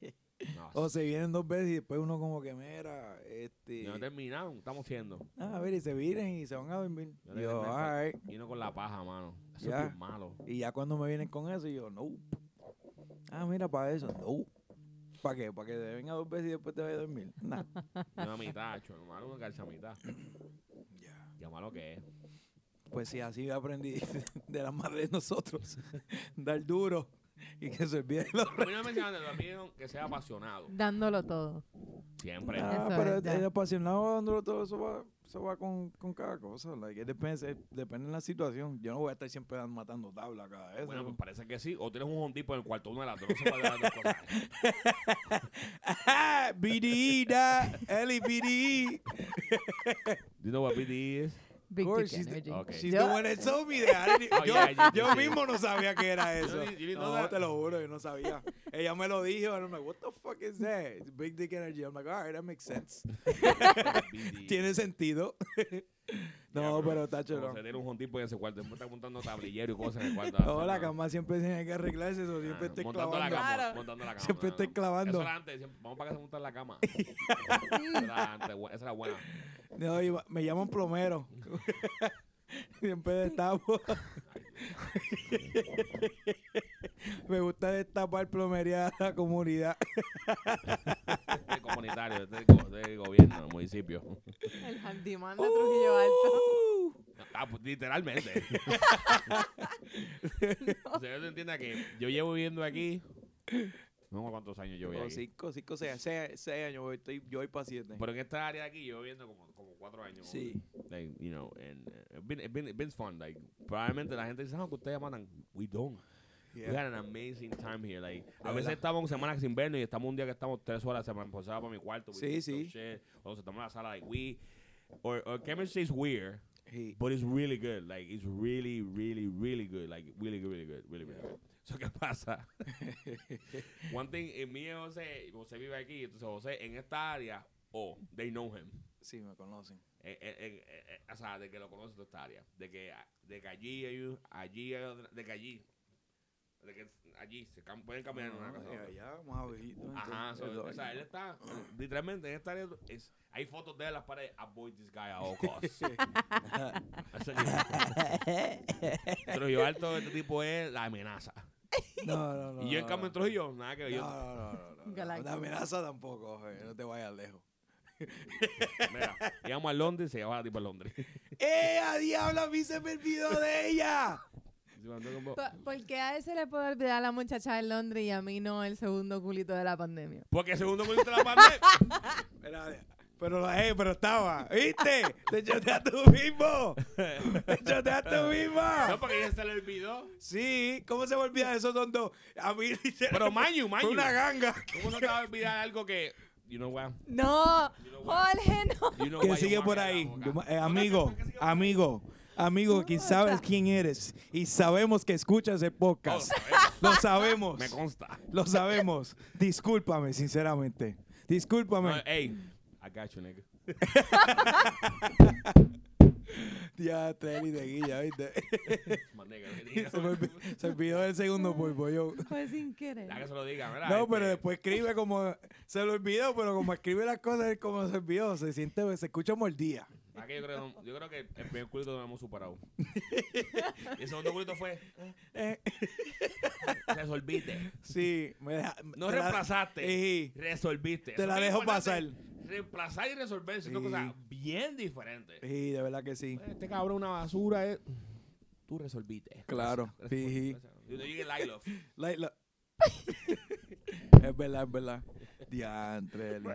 A: No,
B: O se vienen 2 veces y después uno como que, mira,
A: no terminamos, estamos haciendo.
B: a ver, y se vienen y se van a dormir.
A: Yo
B: Y
A: le
B: yo,
A: dije,
B: alright.
A: Y no con la paja, mano. Eso
B: Ya.
A: es bien malo.
B: Y ya cuando me vienen con eso, yo, no. Mira, para eso, no. ¿Para qué? ¿Para que te venga 2 veces y después te vayas a dormir? Nah.
A: Una mitad, hecho. Lo malo es una calza a mitad. Ya malo que es.
B: Pues sí, así aprendí de la madre de nosotros. Dar duro y que se olvide los
A: A mí no me mencionan, a mí que sea apasionado.
C: Dándolo todo.
A: Siempre.
C: Eso
B: pero
C: es, ya.
B: el apasionado dándolo todo, eso va con cada cosa. Like, depende de la situación. Yo no voy a estar siempre matando tabla cada vez.
A: Bueno,
B: ¿no?
A: pues parece que sí. O tienes un hondipo en el cuarto, uno de las dos. No se puede dar las dos cosas.
B: BDE, da. Ellie, BDE.
A: Do you know what BDE is?
C: Big
B: course,
C: Dick
B: she's the-
C: Energy.
A: Okay.
B: She's
C: Yo-
B: the one that told me that. I didn't-
A: Oh,
B: yo
A: yeah,
B: yo
A: sí.
B: mismo no sabía que era eso.
A: You didn't know
B: No,
A: that?
B: te lo juro, yo no sabía. Ella me lo dijo, and I'm like, what the fuck is that? It's Big Dick Energy. I'm like, all right, that makes sense.
A: BDE.
B: Tiene sentido. No, pero está
A: Como
B: chulo.
A: se tiene un hondipo en ese cuarto. Después está montando tablillero y cosas en el cuarto.
B: No, la cama siempre tiene que arreglarse, eso siempre estoy
A: montando la
B: clavando.
A: cama.
C: Claro.
A: Montando la cama.
B: Siempre estoy
A: Eso
B: clavando.
A: era antes. Vamos para que se montar la cama. Esa era antes, esa era buena.
B: No, me llaman plomero. Siempre destapo. Me gusta destapar plomería a la comunidad.
A: Este comunitario, este gobierno, el municipio.
C: El handyman de Trujillo Alto.
A: Ah, pues, literalmente. O sea, yo te entienda que yo llevo viviendo aquí. No sé cuántos años yo vivo aquí.
B: 5, 6 años, yo voy para 7.
A: Pero en esta área de aquí yo viviendo como 4 años.
B: Sí.
A: Like, you know, and it's been fun. Like, probablemente la gente dice, que ustedes matan. We don't. We had an amazing time here. Like, a veces estamos semanas sin vernos y estamos un día que estamos 3 horas se me pasaba para mi cuarto.
B: Sí,
A: we do
B: sí.
A: shit, o estamos en la sala. Like, our chemistry is weird.
B: Sí.
A: But it's really good. Like, it's really, really, really good. Like, really good, really good. Really, really good. So, ¿qué pasa? One thing, en mí José vive aquí. Entonces, José, en esta área, they know him.
B: Sí, me conocen.
A: O sea, de que lo conoce toda esta área. De que allí, de que allí se pueden caminar en una casa.
B: Ya, más abejito.
A: Ajá,
B: entonces,
A: o sea, él está literalmente en esta área. Hay fotos de él en las paredes. Avoid this guy at all costs. Ese tipo. Trujillo Alto, este tipo es la amenaza.
B: No.
A: Y yo en cambio en Trujillo, nada que ver. Yo,
B: No.
C: Galáctico.
B: Una amenaza tampoco, no te vayas lejos.
A: mira, llegamos a Londres y se lleva a la tipa a Londres.
B: ¡A diablo! A mí se me olvidó de ella.
C: ¿Por qué a él se le puede olvidar a la muchacha de Londres y a mí no el segundo culito de la pandemia?
A: Porque segundo culito de la pandemia.
B: Pero estaba, ¿viste? Te echaste a tú mismo. Te echaste a tú misma.
A: No, porque ella se le olvidó.
B: Sí, ¿cómo se me olvida esos son dos? A mí
A: Pero Mañu.
B: fue una ganga.
A: ¿Cómo no te va a olvidar algo que... You know what?
C: No,
A: You know what?
C: Jorge, no.
A: You know
B: Que
A: why
B: sigue
A: your
B: por
A: mama
B: ahí.
A: era la boca.
B: Amigo, que sabes quién eres. Y sabemos que escuchas el podcast. Lo sabemos.
A: Me consta.
B: Lo sabemos. Discúlpame, sinceramente. Discúlpame.
A: No, hey, I got you, nigga.
B: Ya, Trelly de guilla, ¿viste?
A: My nigga.
B: Se olvidó del segundo polvo. Yo.
C: Fue sin querer.
A: Ya que se lo diga, ¿verdad?
B: No, pero después escribe como... Se lo olvidó, pero como escribe las cosas es como se olvidó. Se escucha mordida.
A: ¿Sabes qué? Yo creo que el primer culito lo hemos superado. Y el segundo culito fue... Resolviste.
B: Sí.
A: No
B: te la-
A: reemplazaste.
B: Sí.
A: Resolviste.
B: Te
A: Eso
B: la
A: es
B: dejo
A: importante.
B: pasar.
A: Reemplazar y resolver son dos
B: Sí.
A: cosas bien diferentes.
B: Sí, de verdad que sí.
A: Este cabrón una basura. Tú resolviste.
B: Claro.
A: Gracias.
B: Sí.
A: Yo te dije I love.
B: Es verdad. Diantre. Eli.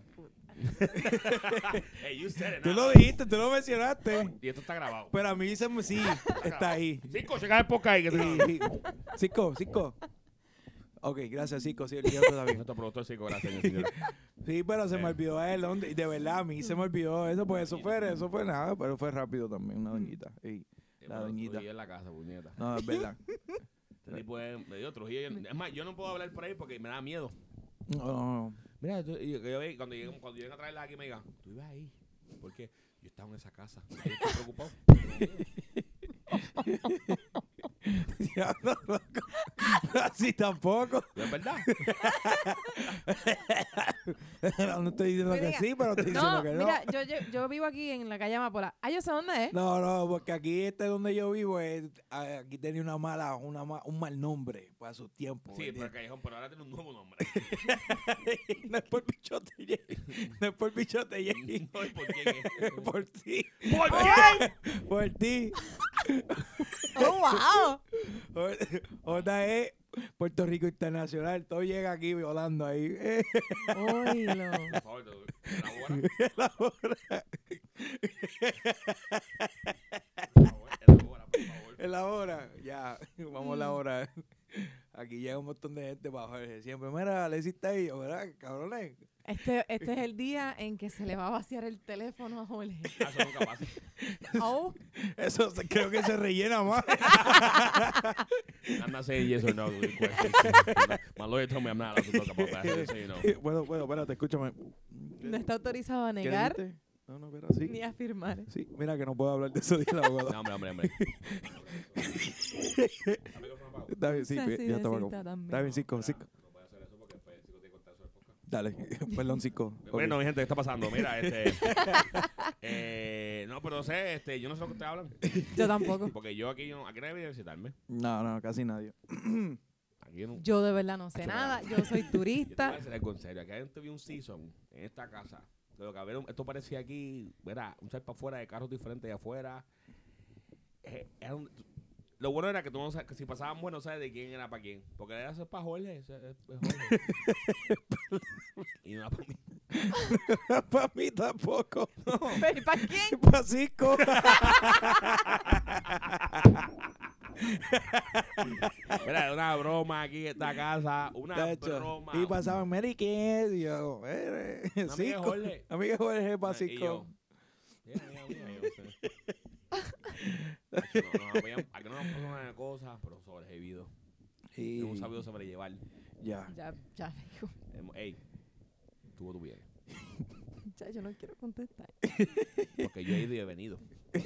A: Hey, you said it.
B: Tú
A: now.
B: lo dijiste, tú lo mencionaste.
A: Y esto está grabado.
B: Pero a mí sí, está ahí.
A: Cinco, checa el podcast ahí que
B: Sí. Cinco. Ok, gracias, Cico. Sí, el día está bien.
A: Nuestro productor Cinco, gracias, señor.
B: Sí, pero se me olvidó a él. ¿Dónde? De verdad, a mí se me olvidó eso, pues eso fue nada, pero fue rápido también, una doñita. Sí, la doñita.
A: Trujillo en la casa, puñeta.
B: No, es verdad.
A: Este tipo me dio Trujillo. Es más, yo no puedo hablar por ahí porque me da miedo.
B: No.
A: Mira, cuando lleguen a traerla aquí me digan, tú ibas ahí. Porque yo estaba en esa casa. Yo estoy preocupado.
B: Diablo, loco. Así tampoco.
A: ¿No es verdad?
B: No estoy diciendo que
C: Mira,
B: sí, pero estoy diciendo
C: No,
B: que no.
C: mira, yo vivo aquí en la calle Amapola. Ah, yo sé dónde es.
B: No, porque aquí donde yo vivo, aquí tenía un mal nombre para sus tiempos.
A: Sí, pero
B: ¿entiendes?
A: Callejón, pero ahora tiene un nuevo nombre.
B: No es por bichote, Jay. No es por bichote, Jay.
A: No, ¿y por quién es?
B: Por ti.
A: ¿Por quién?
B: Por ti.
C: ¡Oh, wow!
B: JE, Puerto Rico Internacional. Todo llega aquí volando ahí.
C: Oílo.
A: Por favor, elabora.
B: La hora.
A: Por favor, elabora, por favor.
B: Es la hora. Ya, vamos a la hora. Aquí llega un montón de gente para Jorge. Siempre, mira, le hiciste ahí, ¿verdad? Cabrones.
C: Este es el día en que se le va a vaciar el teléfono a Jorge.
A: Ah, eso nunca pasa.
C: Oh,
B: Eso creo que se rellena más.
A: I'm not saying yes or no to the question. My lawyer told me I'm not allowed to talk about that. Just so you know.
B: Bueno, espérate, escúchame.
C: no está autorizado a
B: ¿Qué
C: negar
B: dijiste? No, espera, sí.
C: ni a afirmar.
B: Sí, mira que no puedo hablar de eso, dice el abogado.
A: No, hombre.
B: Está bien, sí,
C: Así
B: ya está
C: de
B: bien.
C: cita también.
B: Está bien, Cisco.
A: No puede hacer eso porque después Cisco tiene que contar sobre el podcast.
B: Dale, perdón, Cisco.
A: Bueno, mi gente, ¿qué está pasando? Mira, no, pero no sé, yo no sé lo que ustedes hablan.
C: Yo tampoco.
A: Porque yo aquí no hay que visitarme.
B: No, casi nadie.
A: Aquí no.
C: Yo de verdad no sé nada. Yo soy
A: Yo te voy a
C: turista.
A: decir algo en serio. Aquí adentro vi un season en esta casa. De lo que esto parecía aquí, verá, un para afuera de carros diferentes de afuera. Lo bueno era que tú no sabes, que si pasaban bueno, no sabes de quién era para quién. Porque era para Jorge. Es Jorge. Y no era para mí.
B: Para mí tampoco.
C: ¿Pero para quién?
B: Para Cisco.
A: Mira, una broma aquí en esta casa. Una
B: Tacho.
A: broma.
B: Y pasaban, Mary, ¿quién es? Y yo,
A: Una amiga de
B: Cisco.
A: Jorge.
B: Amiga de Jorge para
A: Y
B: Cisco.
A: yo, amiga mía, yo sé. Aquí no nos pasó una cosa, pero sobrevivido.
B: Y
A: Hemos sabido sobrellevar.
B: ya.
C: Ya dijo.
A: Ey, tú vienes.
C: Ya, yo no quiero contestar.
A: Porque yo he ido y he venido.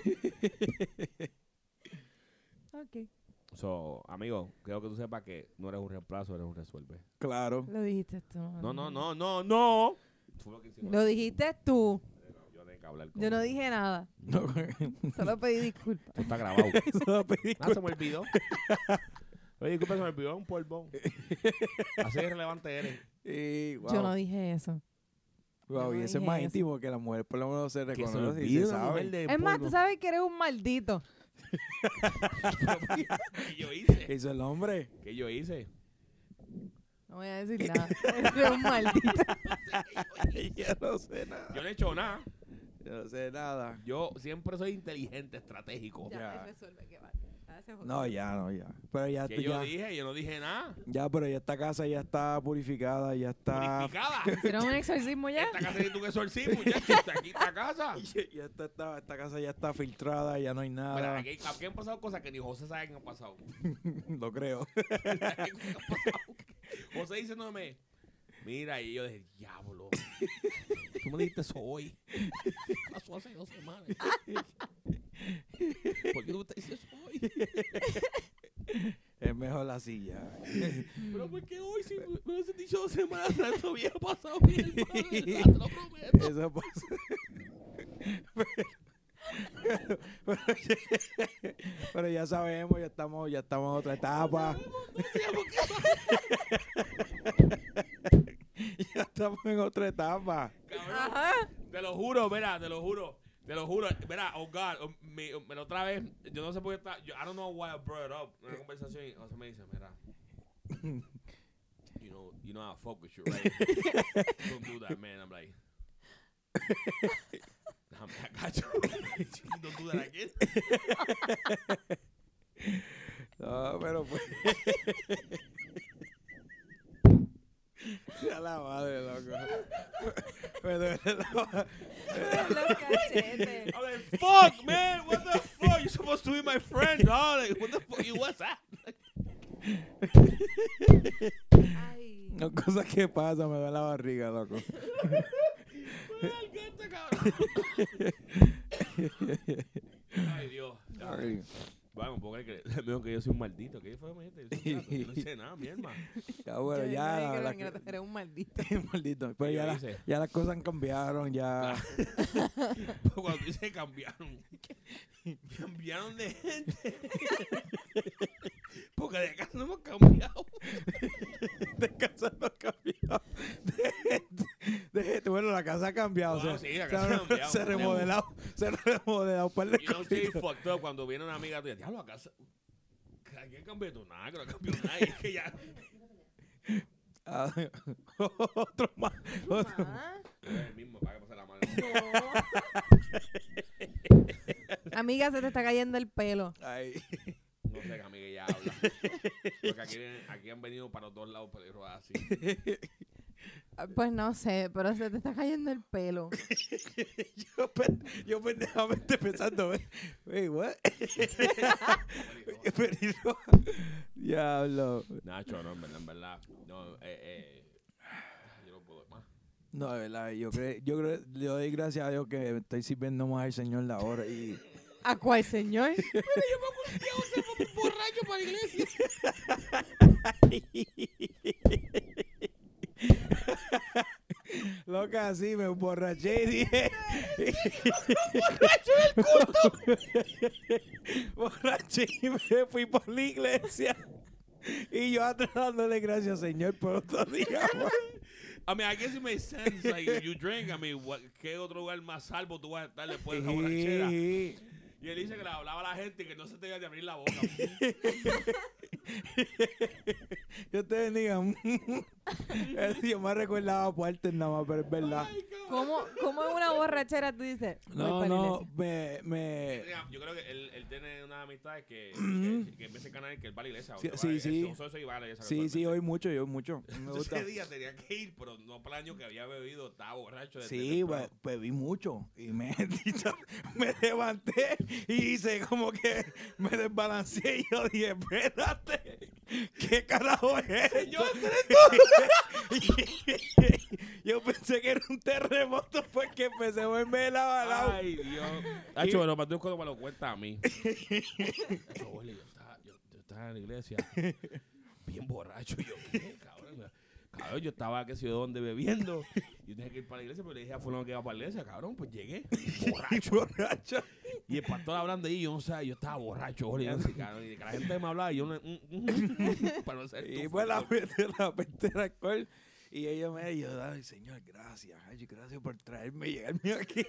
C: Ok.
A: So, amigo, creo que tú sepas que no eres un reemplazo, eres un resuelve.
B: Claro.
C: Lo dijiste tú.
A: No. Fue lo que hicimos.
C: Lo dijiste tú.
A: Yo tengo que hablar con
C: Yo no dije nada.
B: No,
C: Solo pedí disculpas.
A: Esto está grabado.
B: eso lo pedí.
A: Nada, se me olvidó. Oye, disculpa, se me olvidó un polvo. Así de relevante eres.
B: Y, wow.
C: Yo no dije eso.
B: Wow,
C: yo
B: y
C: no
B: eso es
C: dije
B: más
C: eso.
B: íntimo que la mujer por lo menos se
A: Que se me
B: reconoce y
A: olvide
B: se
A: una
B: sabe.
A: mujer de
C: Es más,
A: polvo.
C: tú sabes que eres un maldito.
A: ¿Qué yo hice?
B: ¿Qué hizo el hombre?
A: ¿Qué yo hice?
C: No voy a decir nada. Eres un maldito.
B: Yo no sé nada.
A: Yo no he hecho nada.
B: Yo no sé nada.
A: Yo siempre soy inteligente, estratégico.
B: Ya.
C: Ya, resuelve que va. Gracias, José.
B: No, ya. Pero ya,
A: ¿Qué yo
B: ya,
A: dije? Yo no dije nada.
B: ya, pero ya esta casa ya está purificada, ya está.
A: Purificada.
C: ¿Hicieron un exorcismo ya?
A: Esta casa necesita un exorcismo, ya. Aquí esta casa.
B: Ya esta casa ya está filtrada, ya no hay
A: Mira,
B: nada.
A: aquí han pasado cosas que ni José sabe que han pasado.
B: Lo creo.
A: José diciéndome, mira, y yo dije, diablo, tú me dijiste eso hoy. Pasó hace 2 semanas. ¿Por qué tú me estás diciendo eso hoy?
B: Es mejor así ya.
A: Pero ¿por qué hoy si me hubieses dicho 2 semanas atrás esto había pasado bien, hermano, de verdad, te lo prometo.
B: Eso pasa. Pero ya sabemos, ya estamos en otra etapa. Ya estamos en otra etapa.
A: Cabrón,
C: Ajá.
A: te lo juro, mira, te lo juro. Mira, oh God, me otra vez, yo no sé por qué está, I don't know why I brought it up en una conversación y José me dice, mira, you know I fuck with you, right? Don't do that, man. I'm like, I got you. Don't do that again.
B: No, pero pues. Ya la madre, loco. Me duele la
C: Los cachetes.
A: I'm like, fuck, man, what the fuck? You're supposed to be my friend, dog. Like, what the fuck? What's that?
C: Ay.
B: No, cosas que pasan, me duele la barriga, loco.
A: Ay, Dios.
B: Ay.
A: Bueno, porque me dijo que yo soy un maldito. ¿Qué fue, mi gente? Yo no hice nada, mi hermano.
B: Ya, bueno,
C: Yo
B: ya,
C: dije
B: la
C: que
B: verdad
C: Inglaterra era un maldito.
B: que- maldito. Pero
A: ¿Qué
B: ya,
A: yo
B: la-
A: hice?
B: ya las cosas cambiaron, ya.
A: Cuando tú dices cambiaron. Cambiaron de gente. Porque de casa no hemos cambiado.
B: De casa no ha cambiado. De gente. Bueno, la casa ha cambiado.
A: No,
B: o sea,
A: sí, la casa ha cambiado.
B: Se ha remodelado. Se ha remodelado un par de
A: Yo no sé
B: cositas.
A: fucked up cuando viene una amiga tuya. Diablo, a casa. ¿A quién cambió tú? Nada, que no cambió nadie. Es que ya.
B: Ah, otro más. Otro.
C: Ah,
A: Es el mismo, para que pase la mano.
C: no. Amiga, se te está cayendo el pelo.
B: Ay.
A: No sé, amiga, ella habla. Porque aquí han venido para los dos lados peligros así.
C: Pues no sé, pero se te está cayendo el pelo.
B: Yo pendejamente pensando, wait, what? Pelirroja. Diablo.
A: Nacho, no, en verdad. No, yo no puedo más.
B: No, de verdad, yo le doy gracias a Dios que estoy sirviendo más al Señor la hora y
C: ¿A cuál, señor?
A: Borracho para la iglesia.
B: loca, así me emborraché y dije borraché y me fui por la iglesia y yo atrás dándole gracias Señor por otro día más.
A: I mean, I guess it makes sense. Like, you drink, I mean, ¿qué otro lugar más salvo tú vas a estar después de esa borrachera?
B: Sí.
A: Y él dice que le hablaba a la gente y que no se te iba a abrir la boca.
B: Yo te bendiga. Yo me recordaba fuerte nada más, pero es verdad.
C: ¿Cómo en una borrachera tú dices?
B: No,
C: voy pa' la
B: no,
C: iglesia"?
A: Yo creo que él tiene unas amistades que en vez de canal que él va a la iglesia.
B: Sí,
A: o
B: sí, sí.
A: Eso y va a la iglesia.
B: Sí, hoy mucho. Me
A: Entonces
B: gusta.
A: ese día tenía que ir, pero no para el año que había bebido, estaba borracho.
B: Sí, bebí mucho y me levanté y hice como que me desbalanceé y yo dije, espérate, ¿qué carajo es esto? Yo pensé que era un terremoto porque empecé a verme la lado.
A: Ay, Dios. Hacho, lo más duro es cuando me lo cuenta a mí. Yo estaba en la iglesia bien borracho. Y yo, ¿qué, cabrón? Cabrón, yo estaba, qué sé yo, dónde bebiendo. Y tenía que ir para la iglesia, pero le dije a fulano que iba para la iglesia. Cabrón, pues llegué borracho. Y el pastor hablando ahí, yo no sé, yo estaba borracho. Y que la gente me hablaba y yo no... para no ser
B: Y
A: tú,
B: pues la
A: fulano.
B: peste de alcohol. Y ella me dijo, ay, Señor, gracias. Ay, gracias por traerme y llegarme aquí.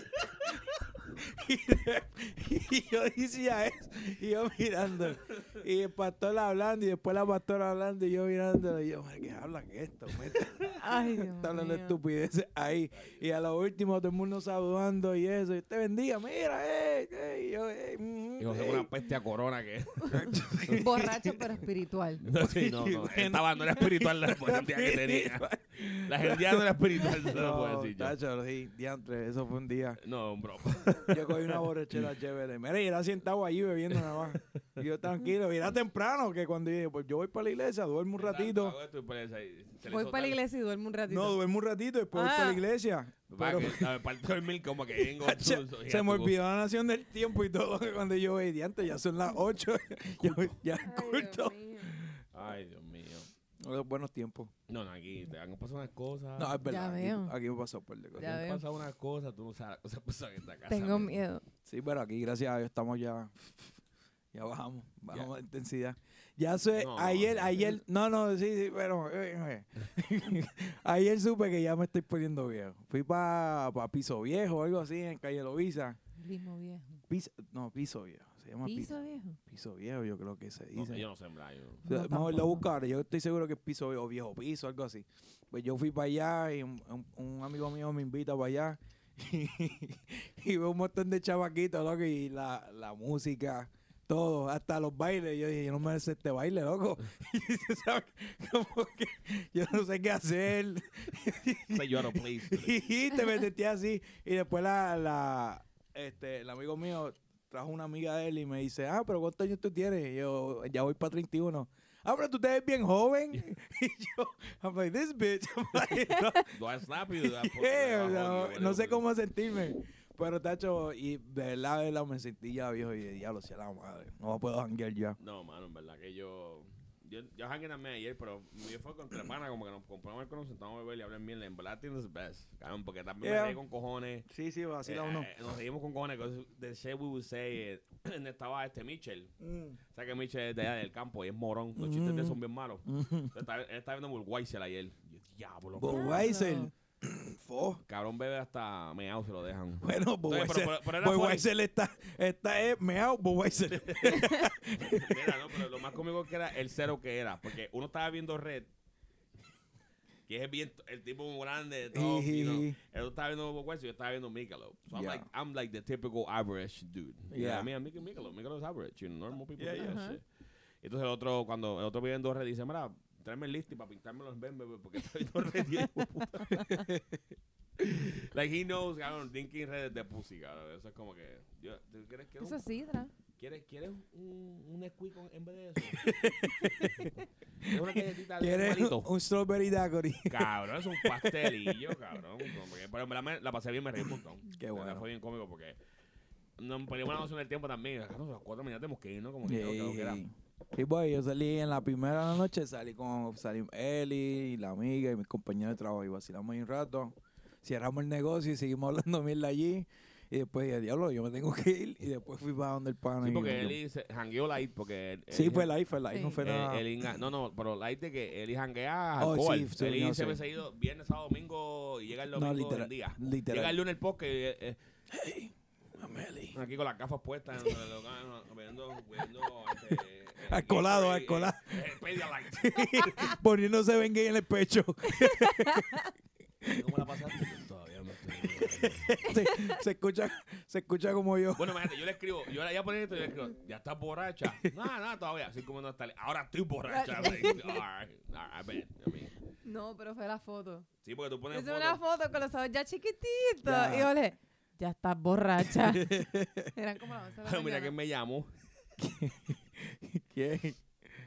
B: y yo decía eso. Y yo mirando. Y el pastor hablando. Y después la pastora hablando. Y yo mirando. Y yo, ¿qué hablan esto?
C: Ay, Dios
B: Está hablando de
C: mío.
B: estupideces ahí. Y a lo último todo el mundo saludando y eso. Y te bendiga, mira, y yo,
A: Y José con una peste a corona que...
C: Borracho pero espiritual.
A: Sí, no. No era espiritual la agendía que tenía. La agendía no era espiritual, no lo puedo decir yo.
B: tacho, sí, diantre, eso fue un día.
A: No, bro.
B: Yo cogí una borrachera chévere. Mira, y era sentado allí bebiendo nada más. Y yo tranquilo, y era temprano, que cuando dije, pues yo voy para la iglesia, duermo un ratito.
C: Voy para la iglesia y duermo un ratito.
B: No, duermo un ratito, después voy para la iglesia.
A: Para
B: Pero,
A: que para dormir como que vengo.
B: se me olvidó la nación del tiempo y todo. Que cuando yo veía, diantre, ya son las 8. ya
C: Ay,
B: culto.
C: Dios mío.
A: Ay, Dios mío.
B: Los buenos tiempos.
A: No, aquí te han pasado unas cosas.
B: No, es verdad.
C: veo.
B: Aquí me pasó por de cosas.
C: Ya
A: te han
C: veo.
A: pasado unas cosas, tú no sabes las cosas que pasan en esta casa.
C: Tengo miedo.
B: Sí, pero aquí, gracias a Dios, estamos ya bajamos la intensidad. Ya sé,
A: No,
B: ayer, sí, pero ayer supe que ya me estoy poniendo viejo. Fui para Piso Viejo o algo así en Calle Loíza.
C: Limo viejo.
B: Piso Viejo, se llama
C: ¿Piso viejo?
B: Piso Viejo, yo creo que se
A: No,
B: dice.
A: yo no sé, en verdad, yo-
B: O sea,
C: No,
B: mejor lo
C: tampoco.
B: busco ahora, yo estoy seguro que es Piso Viejo, Viejo Piso, algo así. Pues yo fui para allá y un amigo mío me invita para allá y veo un montón de chavaquitos, loco, y la música, todo, hasta los bailes. Yo dije, yo no me sé este baile, loco. Y tú sabes, como que yo no sé qué hacer.
A: Say you out of place.
B: Y te metiste así. Y después el amigo mío trajo una amiga de él y me dice, pero ¿cuántos años tú tienes? Y yo, ya voy para 31. Pero tú te ves bien joven. Y yo, I'm like, this bitch. I'm like, no,
A: Do I slap you? Do I put-
B: yeah,
A: do I hug you?
B: no sé
A: Whatever.
B: cómo sentirme. Pero, tacho, y de verdad me sentí ya viejo y de diablo, sea la madre. No puedo janguear ya.
A: No, mano, en verdad que yo jangué también ayer, pero yo fue con Trepana, como que nos compramos el nos sentamos a beber y hablar mierda. En verdad, it's the best, cabrón, porque también me reí con cojones.
B: Sí, vacila uno.
A: Nos reímos con cojones, de shit we would say. Estaba Mitchell. O sea que Mitchell es de allá del campo y es morón. Los chistes de él son bien malos. Él estaba viendo Budweiser ayer. Yo, diablo.
B: Budweiser. Fo.
A: Cabrón bebe hasta meao se lo dejan.
B: Bueno,
A: Entonces, pero era
B: Budweiser está meao, Budweiser.
A: Mira, no, pero lo más cómico que era el cero que era. Porque uno estaba viendo Red, que es bien, el tipo muy grande, todo, él estaba viendo Budweiser y yo estaba viendo Michelob. So I'm like the typical average dude.
B: Yeah.
A: I mean, Michelob is average. You know, normal people do
B: Yeah.
A: that shit. Entonces cuando el otro vive en Red, dice, mira, tráeme el listi para pintármelo en Ben, porque está viendo Red y puta. Like he knows, cabrón, Dinky Red de pussy, cabrón. Eso es como que, ¿quieres
C: Eso es sidra.
A: ¿Quieres un Nesquik en vez de eso? ¿Quieres una galletita de
B: ¿Quieres
A: palito?
B: un strawberry daiquiri?
A: Cabrón, es un pastelillo, cabrón. Pero en verdad la pasé bien, me reí un montón.
B: Qué bueno.
A: Fue bien cómico porque nos perdimos la noción del tiempo también. Cabrón, a las 4 de la mañana tenemos que ir, ¿no? Como que creo que era.
B: Y boy, yo salí en la primera de la noche, salí Eli, la amiga y mis compañeros de trabajo y vacilamos ahí un rato. Cerramos el negocio y seguimos hablando mierda allí. Y después dije, diablo, yo me tengo que ir. Y después fui para donde el pana.
A: Sí, porque Eli se jangueó light porque...
B: Sí, fue light,
C: Sí.
B: no fue nada.
A: No, pero light de que Eli janguea
B: Oh,
A: alcohol.
B: sí,
A: Eli
B: no
A: se
B: sé.
A: ve seguido viernes, sábado, domingo y llega el domingo del día.
B: Literal.
A: Llega el lunes el podcast
B: Hey, Ameli.
A: aquí con las gafas puestas, viendo
B: Alcoholado.
A: Pedialyte.
B: Poniéndose Bengay en el pecho.
A: ¿Cómo la pasaste? Todavía no estoy.
B: se escucha como yo.
A: Bueno, imagínate, yo le escribo, yo le voy a poner esto y yo le escribo, ¿ya estás borracha? No, todavía, así como no está. Ahora estoy borracha. Like, all right, I bet, I mean.
C: No, pero fue la foto.
A: Sí, porque tú pones
C: Es una foto con los ojos ya chiquititos.
B: Ya.
C: Y yo le, ya estás borracha. Eran como las 11 de la
A: Mira
C: mañana.
A: quién me llamó.
B: ¿Quién?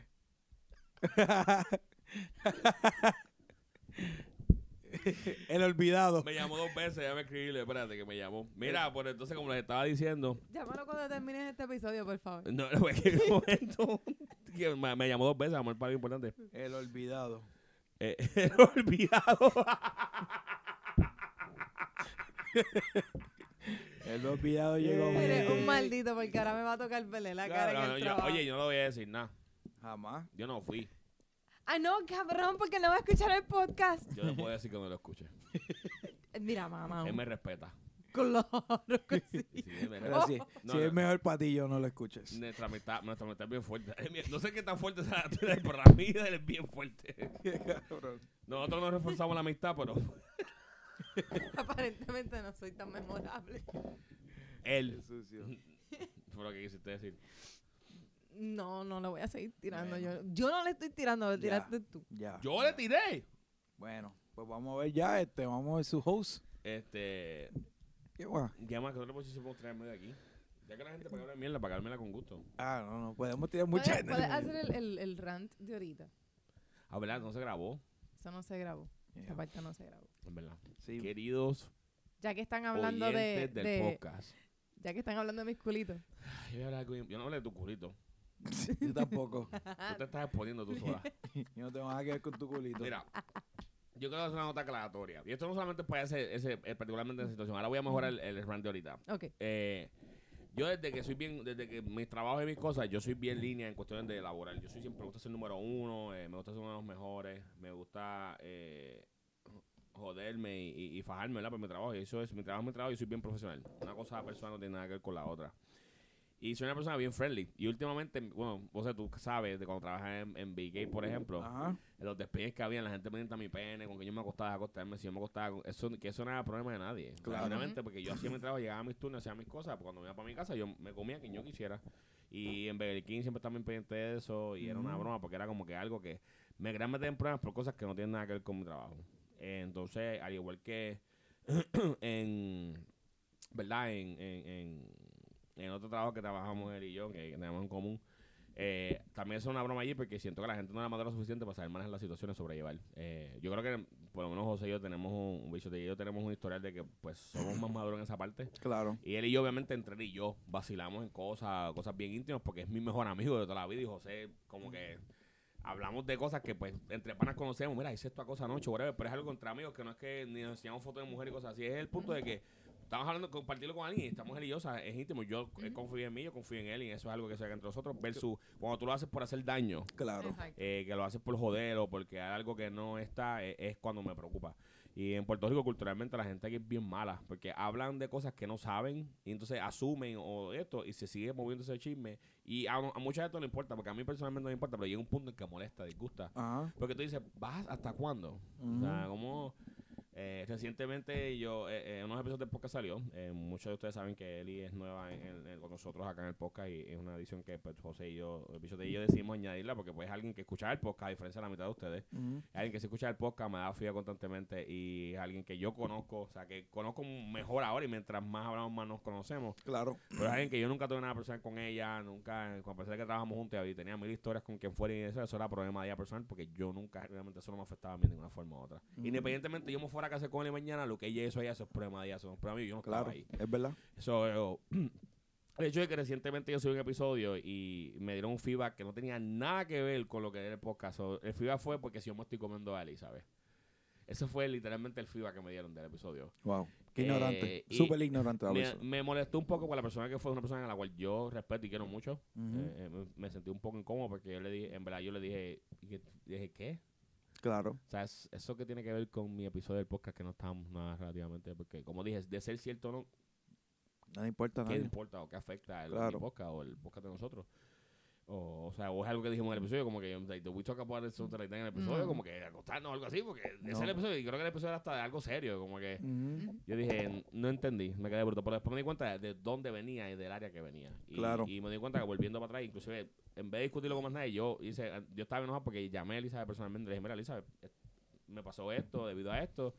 B: El olvidado.
A: Me llamó 2 veces, déjame escribirle, espérate que me llamó. Mira, pues entonces como les estaba diciendo,
C: Llámalo cuando termines este episodio, por favor.
A: no, es que en un momento que me llamó 2 veces, amor, para algo importante.
B: El olvidado.
A: El olvidado.
B: El olvidado llegó.
C: Eres un maldito porque ahora me va a tocar verle la cara en el trabajo.
A: Oye, yo no le voy a decir nada.
B: Jamás.
A: Yo no fui.
C: Ah, no, cabrón, porque no va a escuchar el podcast.
A: Yo le puedo decir que no lo escuche.
C: Mira, mamá.
A: Él me respeta.
C: Claro que sí.
A: Sí, él me
B: Pero
A: respeta.
B: si es mejor para ti, yo no lo escuches.
A: Nuestra amistad es bien fuerte. No sé qué tan fuerte sea la tuya, pero la mía es bien fuerte.
B: Cabrón.
A: Nosotros nos reforzamos la amistad, pero
C: Aparentemente no soy tan memorable.
A: él
B: Qué sucio.
A: fue lo que quisiste decir.
C: No, no le voy a seguir tirando.
B: Bueno.
C: Yo no le estoy tirando, le
B: Ya.
C: tiraste tú.
B: Ya.
A: Yo le tiré.
B: Bueno, pues vamos a ver ya, vamos a ver su host.
A: ¿Qué
B: ¿Qué más?
A: más que otra posición podemos traerme de aquí? Ya que la gente paga mierda, pagármela con gusto.
B: Ah, no, podemos tirar mucha gente.
C: ¿Puedes hacer el rant de ahorita?
A: Ah, ¿verdad? No se grabó.
C: Eso no se grabó.
B: Yeah.
C: Esa parte no se grabó.
A: En verdad.
B: Sí.
A: Yo
C: Ya que están hablando de
A: podcast.
C: ya que están hablando de mis culitos.
A: Ay, yo no hablé de tu culito.
B: Yo tampoco.
A: Tú te estás exponiendo tú sola.
B: Yo no tengo nada que ver con tu culito.
A: Mira, yo quiero hacer una nota aclaratoria. Y esto no solamente es para particularmente esa situación. Ahora voy a mejorar el rant de ahorita.
C: Ok.
A: Yo desde que mis trabajos y mis cosas, yo soy bien línea en cuestiones de laboral. Yo siempre me gusta ser número 1, me gusta ser uno de los mejores, me gusta joderme y fajarme, ¿verdad? Por mi trabajo. Y eso es mi trabajo, yo soy bien profesional. Una cosa personal no tiene nada que ver con la otra. Y soy una persona bien friendly. Y últimamente, bueno, tú sabes, de cuando trabajas en BK, por ejemplo,
B: Ajá.
A: en los despegues que había, la gente pendiente a mi pene, con que yo me acostaba a acostarme, si yo me acostaba, eso no era problema de nadie.
B: Claro.
A: Obviamente, porque yo hacía mi trabajo, llegaba a mis turnos, hacía mis cosas, pues cuando me iba para mi casa, yo me comía quien yo quisiera. Y en Burger King siempre estaba bien pendiente de eso, y era una broma, porque era como que algo que me querían meter en problemas por cosas que no tienen nada que ver con mi trabajo. Entonces, al igual que ¿verdad? En otro trabajo que trabajamos él y yo, que tenemos en común, También es una broma allí porque siento que la gente no la madura suficiente para saber manejar las situaciones, sobrellevar. Yo creo que por lo menos José y yo tenemos un bicho y yo tenemos un historial de que pues somos más maduros en esa parte.
B: Claro.
A: Y él y yo, obviamente, entre él y yo vacilamos en cosas bien íntimas porque es mi mejor amigo de toda la vida y José como que hablamos de cosas que pues entre panas conocemos. Mira, hice esta cosa anoche, whatever, pero es algo entre amigos que no es que ni nos enseñamos fotos de mujer y cosas así. Es el punto de que estamos hablando de compartirlo con alguien y estamos él y yo, o sea, es íntimo. Yo confío en mí, yo confío en él y eso es algo que se haga entre nosotros. Versus cuando tú lo haces por hacer daño,
B: Claro.
C: Exacto.
A: que lo haces por joder o porque hay algo que no está, es cuando me preocupa. Y en Puerto Rico, culturalmente, la gente aquí es bien mala porque hablan de cosas que no saben y entonces asumen o esto y se sigue moviendo ese chisme. Y a mucha gente no le importa, porque a mí personalmente no me importa, pero llega un punto en que molesta, disgusta.
B: Ajá.
A: Porque tú dices, ¿vas hasta cuándo? O sea, como recientemente yo, en unos episodios del podcast salió, muchos de ustedes saben que Eli es nueva con nosotros acá en el podcast y es una edición que pues, José y yo, el episodio y yo decidimos añadirla porque pues es alguien que escucha el podcast a diferencia de la mitad de ustedes. Es alguien que se escucha el podcast, me da fía constantemente y es alguien que yo conozco, o sea, que conozco mejor ahora y mientras más hablamos más nos conocemos.
B: Claro.
A: Pero es alguien que yo nunca tuve nada personal con ella, nunca, a pesar de que trabajamos juntos y tenía mil historias con quien fuera y eso era problema de ella personal porque yo nunca, realmente eso no me afectaba a mí de ninguna forma u otra. Independientemente yo me fuera a casa con él mañana, lo que ella hizo allá, eso es problema de ella, eso es problema mío, yo no estaba
B: Claro.
A: ahí.
B: Es verdad.
A: Eso, el hecho de que recientemente yo subí un episodio y me dieron un feedback que no tenía nada que ver con lo que era el podcast. El feedback fue porque si yo me estoy comiendo a Eli, ¿sabes? Ese fue literalmente el feedback que me dieron del episodio.
B: Wow. Qué ignorante.
A: y
B: Súper ignorante. a veces.
A: Me molestó un poco con la persona que fue una persona a la cual yo respeto y quiero mucho. Me sentí un poco incómodo porque yo le dije, en verdad yo le dije, ¿qué?
B: Claro.
A: O sea, eso que tiene que ver con mi episodio del podcast que no estábamos nada relativamente, porque como dije, de ser cierto o no,
B: Nada importa a
A: ¿qué
B: nadie.
A: importa o qué afecta el
B: Claro.
A: mi podcast o el podcast de nosotros? O sea, o es algo que dijimos en el episodio, como que te voy a tocar por eso en el episodio, como que acostarnos o algo así, porque ese es el episodio, y creo que el episodio era hasta de algo serio, como que yo dije, no entendí, me quedé bruto, pero después me di cuenta de dónde venía y del área que venía.
B: Claro.
A: Y me di cuenta que volviendo para atrás, inclusive, en vez de discutirlo con más nadie, yo estaba enojado porque llamé a Elizabeth personalmente, le dije, mira, Elizabeth, me pasó esto debido a esto.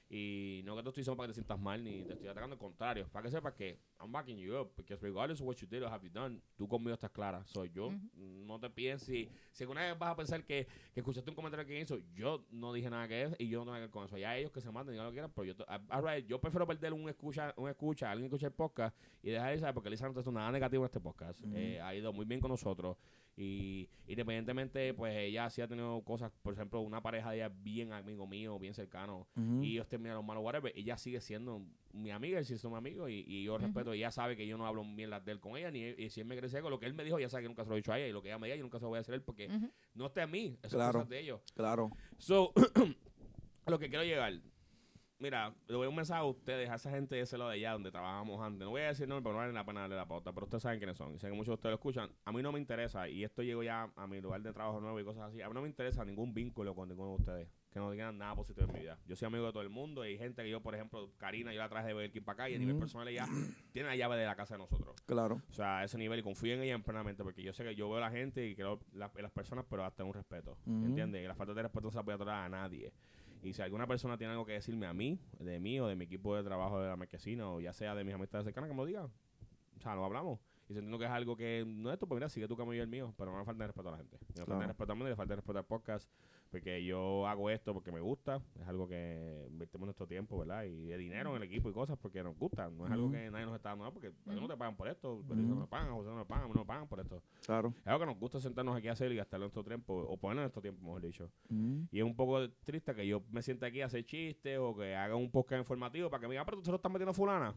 A: Y no que te estoy diciendo para que te sientas mal ni te estoy atacando, al contrario. Para que sepas que I'm backing you up. Because regardless of what you did or have you done, tú conmigo estás clara. Soy yo. No te pienses. Si alguna vez vas a pensar que escuchaste un comentario que hizo, yo no dije nada que es y yo no tengo que ver con eso. Ya ellos que se manden, digan lo que quieran. Pero yo prefiero perder un escucha, alguien que escucha el podcast y dejar de saber porque Lisa no te hizo nada negativo en este podcast. Ha ido muy bien con nosotros. Y independientemente, pues ella sí ha tenido cosas, por ejemplo, una pareja de ella bien amigo mío, bien cercano, y ellos terminaron mal o whatever, ella sigue siendo mi amiga, él sí es mi amigo, y yo respeto, y ella sabe que yo no hablo mierda de él con ella, y si él me crece algo, lo que él me dijo, ya sabe que nunca se lo he dicho a ella, y lo que ella me diga, yo nunca se lo voy a hacer a él, porque no está en mí, eso es cosas de ellos.
B: Claro.
A: So, a lo que quiero llegar, mira, le voy a un mensaje a ustedes, a esa gente de ese lado de allá donde trabajamos antes. No voy a decir nombre, pero no vale la pena darle la pauta, pero ustedes saben quiénes son. Y sé que muchos de ustedes lo escuchan. A mí no me interesa, y esto llego ya a mi lugar de trabajo nuevo y cosas así. A mí no me interesa ningún vínculo con ninguno de ustedes, que no digan nada positivo en mi vida. Yo soy amigo de todo el mundo. Y hay gente que yo, por ejemplo, Karina, yo la traje de Berkeley para acá y a nivel personal ella tiene la llave de la casa de nosotros.
B: Claro.
A: O sea, a ese nivel, y confío en ella plenamente, porque yo sé que yo veo a la gente y creo en las personas, pero hasta un respeto. ¿Entiendes? Y la falta de respeto no se la puede tolerar a nadie. Y si alguna persona tiene algo que decirme a mí, de mí o de mi equipo de trabajo de la marquesina, o ya sea de mis amistades cercanas, que me lo digan. O sea, lo hablamos. Y si entiendo que es algo que no es esto, pues mira, sigue tu camino y el mío, pero no me falta de respeto a la gente. No me falta de respeto a mí, le falta de respeto al podcast, porque yo hago esto porque me gusta, es algo que invertimos nuestro tiempo, ¿verdad? Y de dinero en el equipo y cosas porque nos gusta, no es algo que nadie nos está dando, porque no te pagan por esto, no me pagan, José no me pagan, a mí no me pagan por esto.
B: Claro.
A: Es algo que nos gusta sentarnos aquí a hacer y gastar nuestro tiempo, o poner nuestro tiempo, mejor dicho. Y es un poco triste que yo me sienta aquí a hacer chistes o que haga un podcast informativo para que me digan, pero tú se lo estás metiendo a fulana.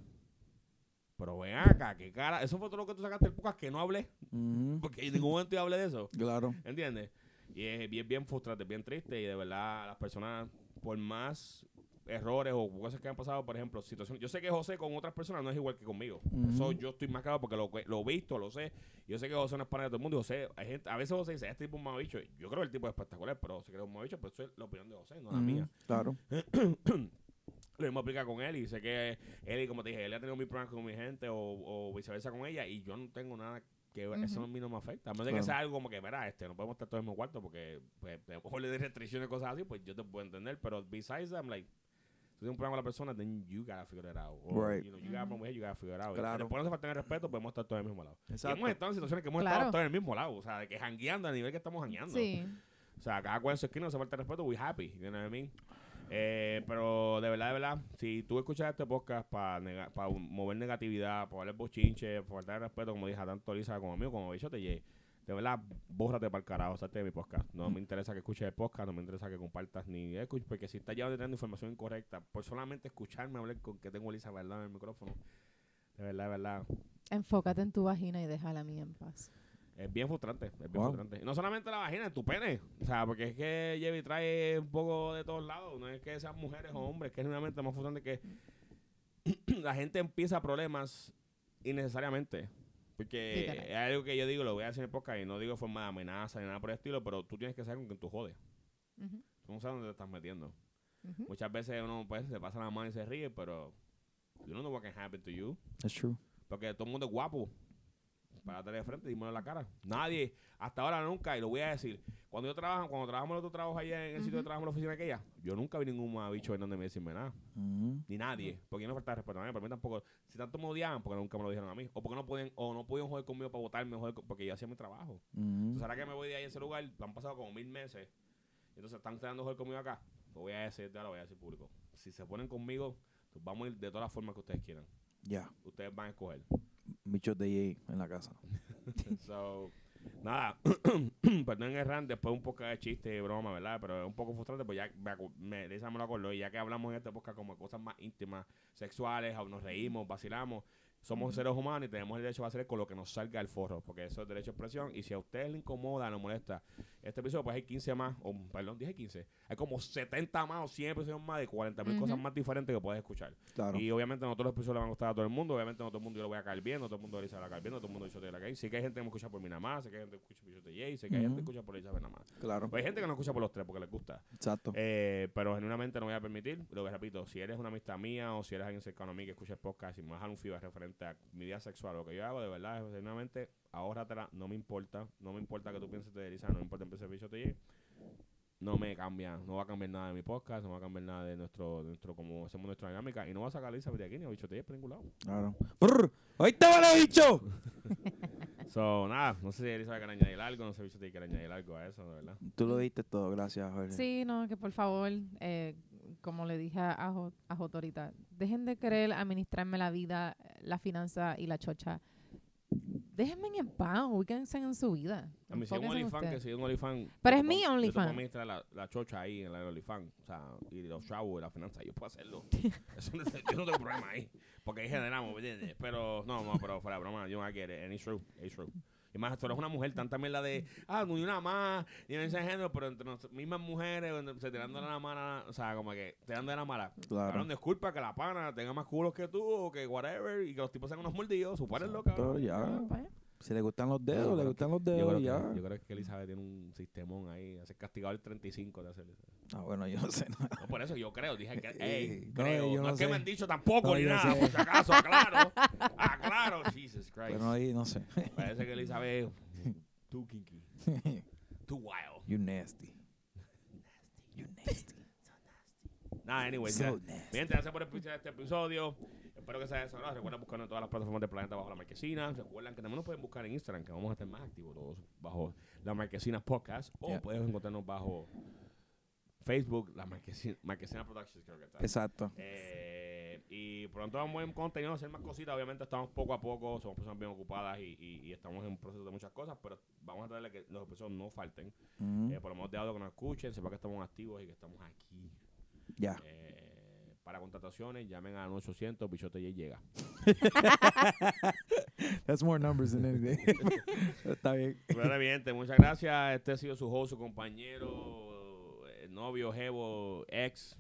A: Pero ven acá, qué cara. Eso fue todo lo que tú sacaste del podcast que no hablé. Porque en ningún momento yo hablé de eso.
B: Claro.
A: ¿Entiendes? Y es bien frustrante, bien triste. Y de verdad, las personas, por más errores o cosas que han pasado, por ejemplo, situaciones. Yo sé que José con otras personas no es igual que conmigo. Eso yo estoy más claro porque lo he visto, lo sé. Yo sé que José no es para de todo el mundo. José, hay gente, a veces José dice, este tipo es un mamabicho. Yo creo que el tipo es espectacular, pero se cree un mamabicho, pero eso es la opinión de José, no la mía.
B: Claro.
A: Lo mismo aplica con él y sé que él, como te dije, él ha tenido mis problemas con mi gente o viceversa con ella y yo no tengo nada que ver, eso a mí no me afecta. A menos de que sea algo como que, verá, no podemos estar todos en el mismo cuarto porque pues, a lo mejor le dé restricciones y cosas así, pues yo te puedo entender, pero besides I'm like, tienes un problema con la persona, then you gotta figure it out. Or,
B: Right.
A: you know, you got a problem with her, you gotta figure it out.
B: Claro.
A: Después no se falta el respeto, podemos estar todos en el mismo lado. Y
B: Exacto.
A: hemos estado en situaciones que hemos
C: Claro.
A: estado todos en el mismo lado. O sea, de que jangueando al nivel que estamos jangueando.
C: Sí.
A: O sea, cada cual en su esquina, no se falta el respeto, we happy. You know what I mean? Pero de verdad, si tú escuchas este podcast para mover negatividad, para darle bochinche, para faltar el respeto, como dije, a tanto Lisa como a mí, como Bichote J, de verdad, bórrate para el carajo, salte de mi podcast. No me interesa que escuches el podcast, no me interesa que compartas ni escuches, porque si estás llevando información incorrecta, por solamente escucharme hablar con que tengo a Lisa verdad en el micrófono, de verdad,
C: Enfócate en tu vagina y déjala a mí en paz.
A: es bien frustrante, es bien
B: Wow.
A: frustrante. Y no solamente la vagina, tu pene. O sea, porque es que Jevi trae un poco de todos lados. No es que sean mujeres o hombres, que es realmente más frustrante que la gente empieza problemas innecesariamente. Porque
C: Literal.
A: es algo que yo digo, lo voy a decir en el podcast y no digo de forma de amenaza ni nada por el estilo, pero tú tienes que saber con quién tú jodes.
C: Ujú,
A: Tú no sabes dónde te estás metiendo.
C: ujú.
A: Muchas veces uno pues se pasa la mano y se ríe, pero you don't know what can happen to you.
B: That's true.
A: Porque todo el mundo es guapo. Párate de frente y dímelo en la cara. Nadie, hasta ahora nunca, y lo voy a decir. Cuando trabajamos los otros trabajos allá en el sitio de
C: Ujú.
A: trabajo en la oficina aquella, yo nunca vi ningún bicho en donde me decirme nada. Ni nadie. Porque yo no faltaba respeto a nadie. Pero a mí tampoco. Si tanto me odiaban, porque nunca me lo dijeron a mí. O porque no podían joder conmigo para votarme, porque yo hacía mi trabajo. Entonces, ahora que me voy de ahí a ese lugar, han pasado como 1000 meses. Y entonces están tratando de joder conmigo acá. Lo voy a decir, ya lo voy a decir público. Si se ponen conmigo, pues vamos a ir de todas las formas que ustedes quieran.
B: Ya.
A: Ustedes van a escoger.
B: Bichos de J en la casa.
A: So, nada, perdón el rant, después un poco de chiste y broma, ¿verdad? Pero es un poco frustrante, pues ya Lisa me lo acordó, y ya que hablamos en esta época como de cosas más íntimas, sexuales, o nos reímos, vacilamos, somos seres humanos y tenemos el derecho a hacer con lo que nos salga del forro, porque eso es derecho de expresión, y si a ustedes le incomoda, le molesta este episodio, pues hay 15 más, o perdón, dije 15, hay como 70 más o 100 episodios más de 40,000 cosas más diferentes que puedes escuchar.
B: Claro.
A: Y obviamente no todos los episodios le van a gustar a todo el mundo. Obviamente no todo el mundo yo lo voy a caer bien, no todo el mundo Elisa va a caer bien, no todo el mundo yo te la caer. Sí que hay gente que me escucha por mí nada más, sé que hay gente que escucha por Bichote J, sé que hay gente que escucha por Elizabeth nada más.
B: Claro.
A: Pues hay gente que no escucha por los tres porque les gusta.
B: Exacto.
A: Pero genuinamente no voy a permitir, lo que repito, si eres una amistad mía o si eres alguien cercano a mí que escucha el podcast y me dejan un feedback referente a mi vida sexual, lo que yo hago de verdad, genuinamente, ahórratela, no me importa que tú pienses de Elisa, no me importa empezar Bichote J. No me cambia, no va a cambiar nada de mi podcast, no va a cambiar nada de nuestro como hacemos nuestra dinámica y no va a sacar a Elizabeth de aquí ni a Bichote J por ningún lado.
B: Claro. ¡Brr! ¡Ahí estaba los bichos!
A: So, nada, no sé si Elizabeth quiere añadir algo, no sé si Bichote J quiere añadir algo a eso, de verdad.
B: Tú lo diste todo, gracias, Jorge.
C: Sí, no, que por favor, como le dije a Joto ahorita, dejen de querer administrarme la vida, la finanza y la chocha. Déjenme en paz, ubíquense en su vida.
A: A mí si un
C: Enfóquense en
A: OnlyFans, que
C: ustedes.
A: si un OnlyFans...
C: Pero
A: yo
C: es
A: te
C: mi
A: puedo- Yo te
C: OnlyFans.
A: puedo administrar la chocha ahí en el OnlyFans, o sea, y los chavos y la finanza, yo puedo hacerlo. Eso no, yo no tengo problema ahí, porque ahí generamos, ¿me entiendes? Pero, no, pero fuera de broma, yo no I get it, and it's true. Y más, tú eres una mujer, tanta mierda de, ni una más, ni en ese género, pero entre las mismas mujeres, se tirando la mala, o sea, como que tirando de la mala.
B: Claro.
A: Cabrón, disculpa que la pana tenga más culos que tú, o que whatever, y que los tipos sean unos mordidos, supérenlo, cabrón.
B: Todo ya.
C: Pues,
B: Si le gustan los dedos,
A: Yo
B: le
A: creo
B: gustan
A: que-
B: los dedos, ya.
A: Yo creo que Elizabeth tiene un sistemón ahí, hace castigado el 35 de hacer eso.
B: Ah, bueno, yo no sé nada.
A: No, por eso yo creo, dije que,
B: No,
A: creo,
B: yo
A: no,
B: no
A: es que
B: sé.
A: me han dicho tampoco
B: No,
A: ni
B: yo
A: nada,
B: sé.
A: por si acaso, aclaro, Jesus Christ.
B: Pero ahí no sé.
A: Parece que Elizabeth too kinky, too wild.
B: You nasty. You nasty.
A: Nada, anyway,
B: So
A: bien,
B: nasty.
A: gracias por escuchar este episodio. Espero que se haya desagradado. Recuerden buscarnos en todas las plataformas del planeta bajo La Marquesina. Recuerden que también nos pueden buscar en Instagram, que vamos a estar más activos todos bajo La Marquesina Podcast. O
B: Yeah.
A: pueden encontrarnos bajo Facebook, La Marquesina Productions, creo que está.
B: Exacto.
A: Y pronto vamos a ver contenido, hacer más cositas. Obviamente estamos poco a poco, somos personas bien ocupadas y estamos en un proceso de muchas cosas, pero vamos a tratar de que los episodios no falten.
B: Ujú.
A: Por lo menos de audio que nos escuchen, sepan que estamos activos y que estamos aquí.
B: Ya.
A: Para contrataciones, llamen al 800, Bichote J llega.
B: That's more numbers than anything. Está bien.
A: Bueno, evidente, muchas gracias. Este ha sido su host, su compañero, novio, jevo, ex,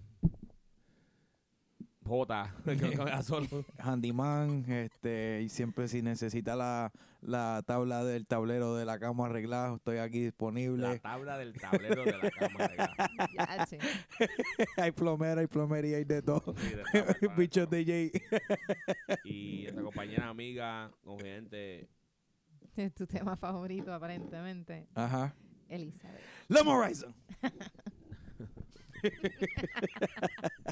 A: Jota. Solo.
B: Handyman, y siempre si necesita la tabla del tablero de la cama arreglada, estoy aquí
A: La
B: disponible.
A: tabla del tablero de la cama.
C: ya, sí.
B: Hay plomera, hay plomería, hay de todo.
A: Sí, de tabla, para
B: Bichos
A: todo.
B: de J.
A: Y nuestra compañera, amiga, confidente,
C: Es tu tema favorito, aparentemente.
B: Ajá.
C: Elizabeth.
B: Lemo Horizon.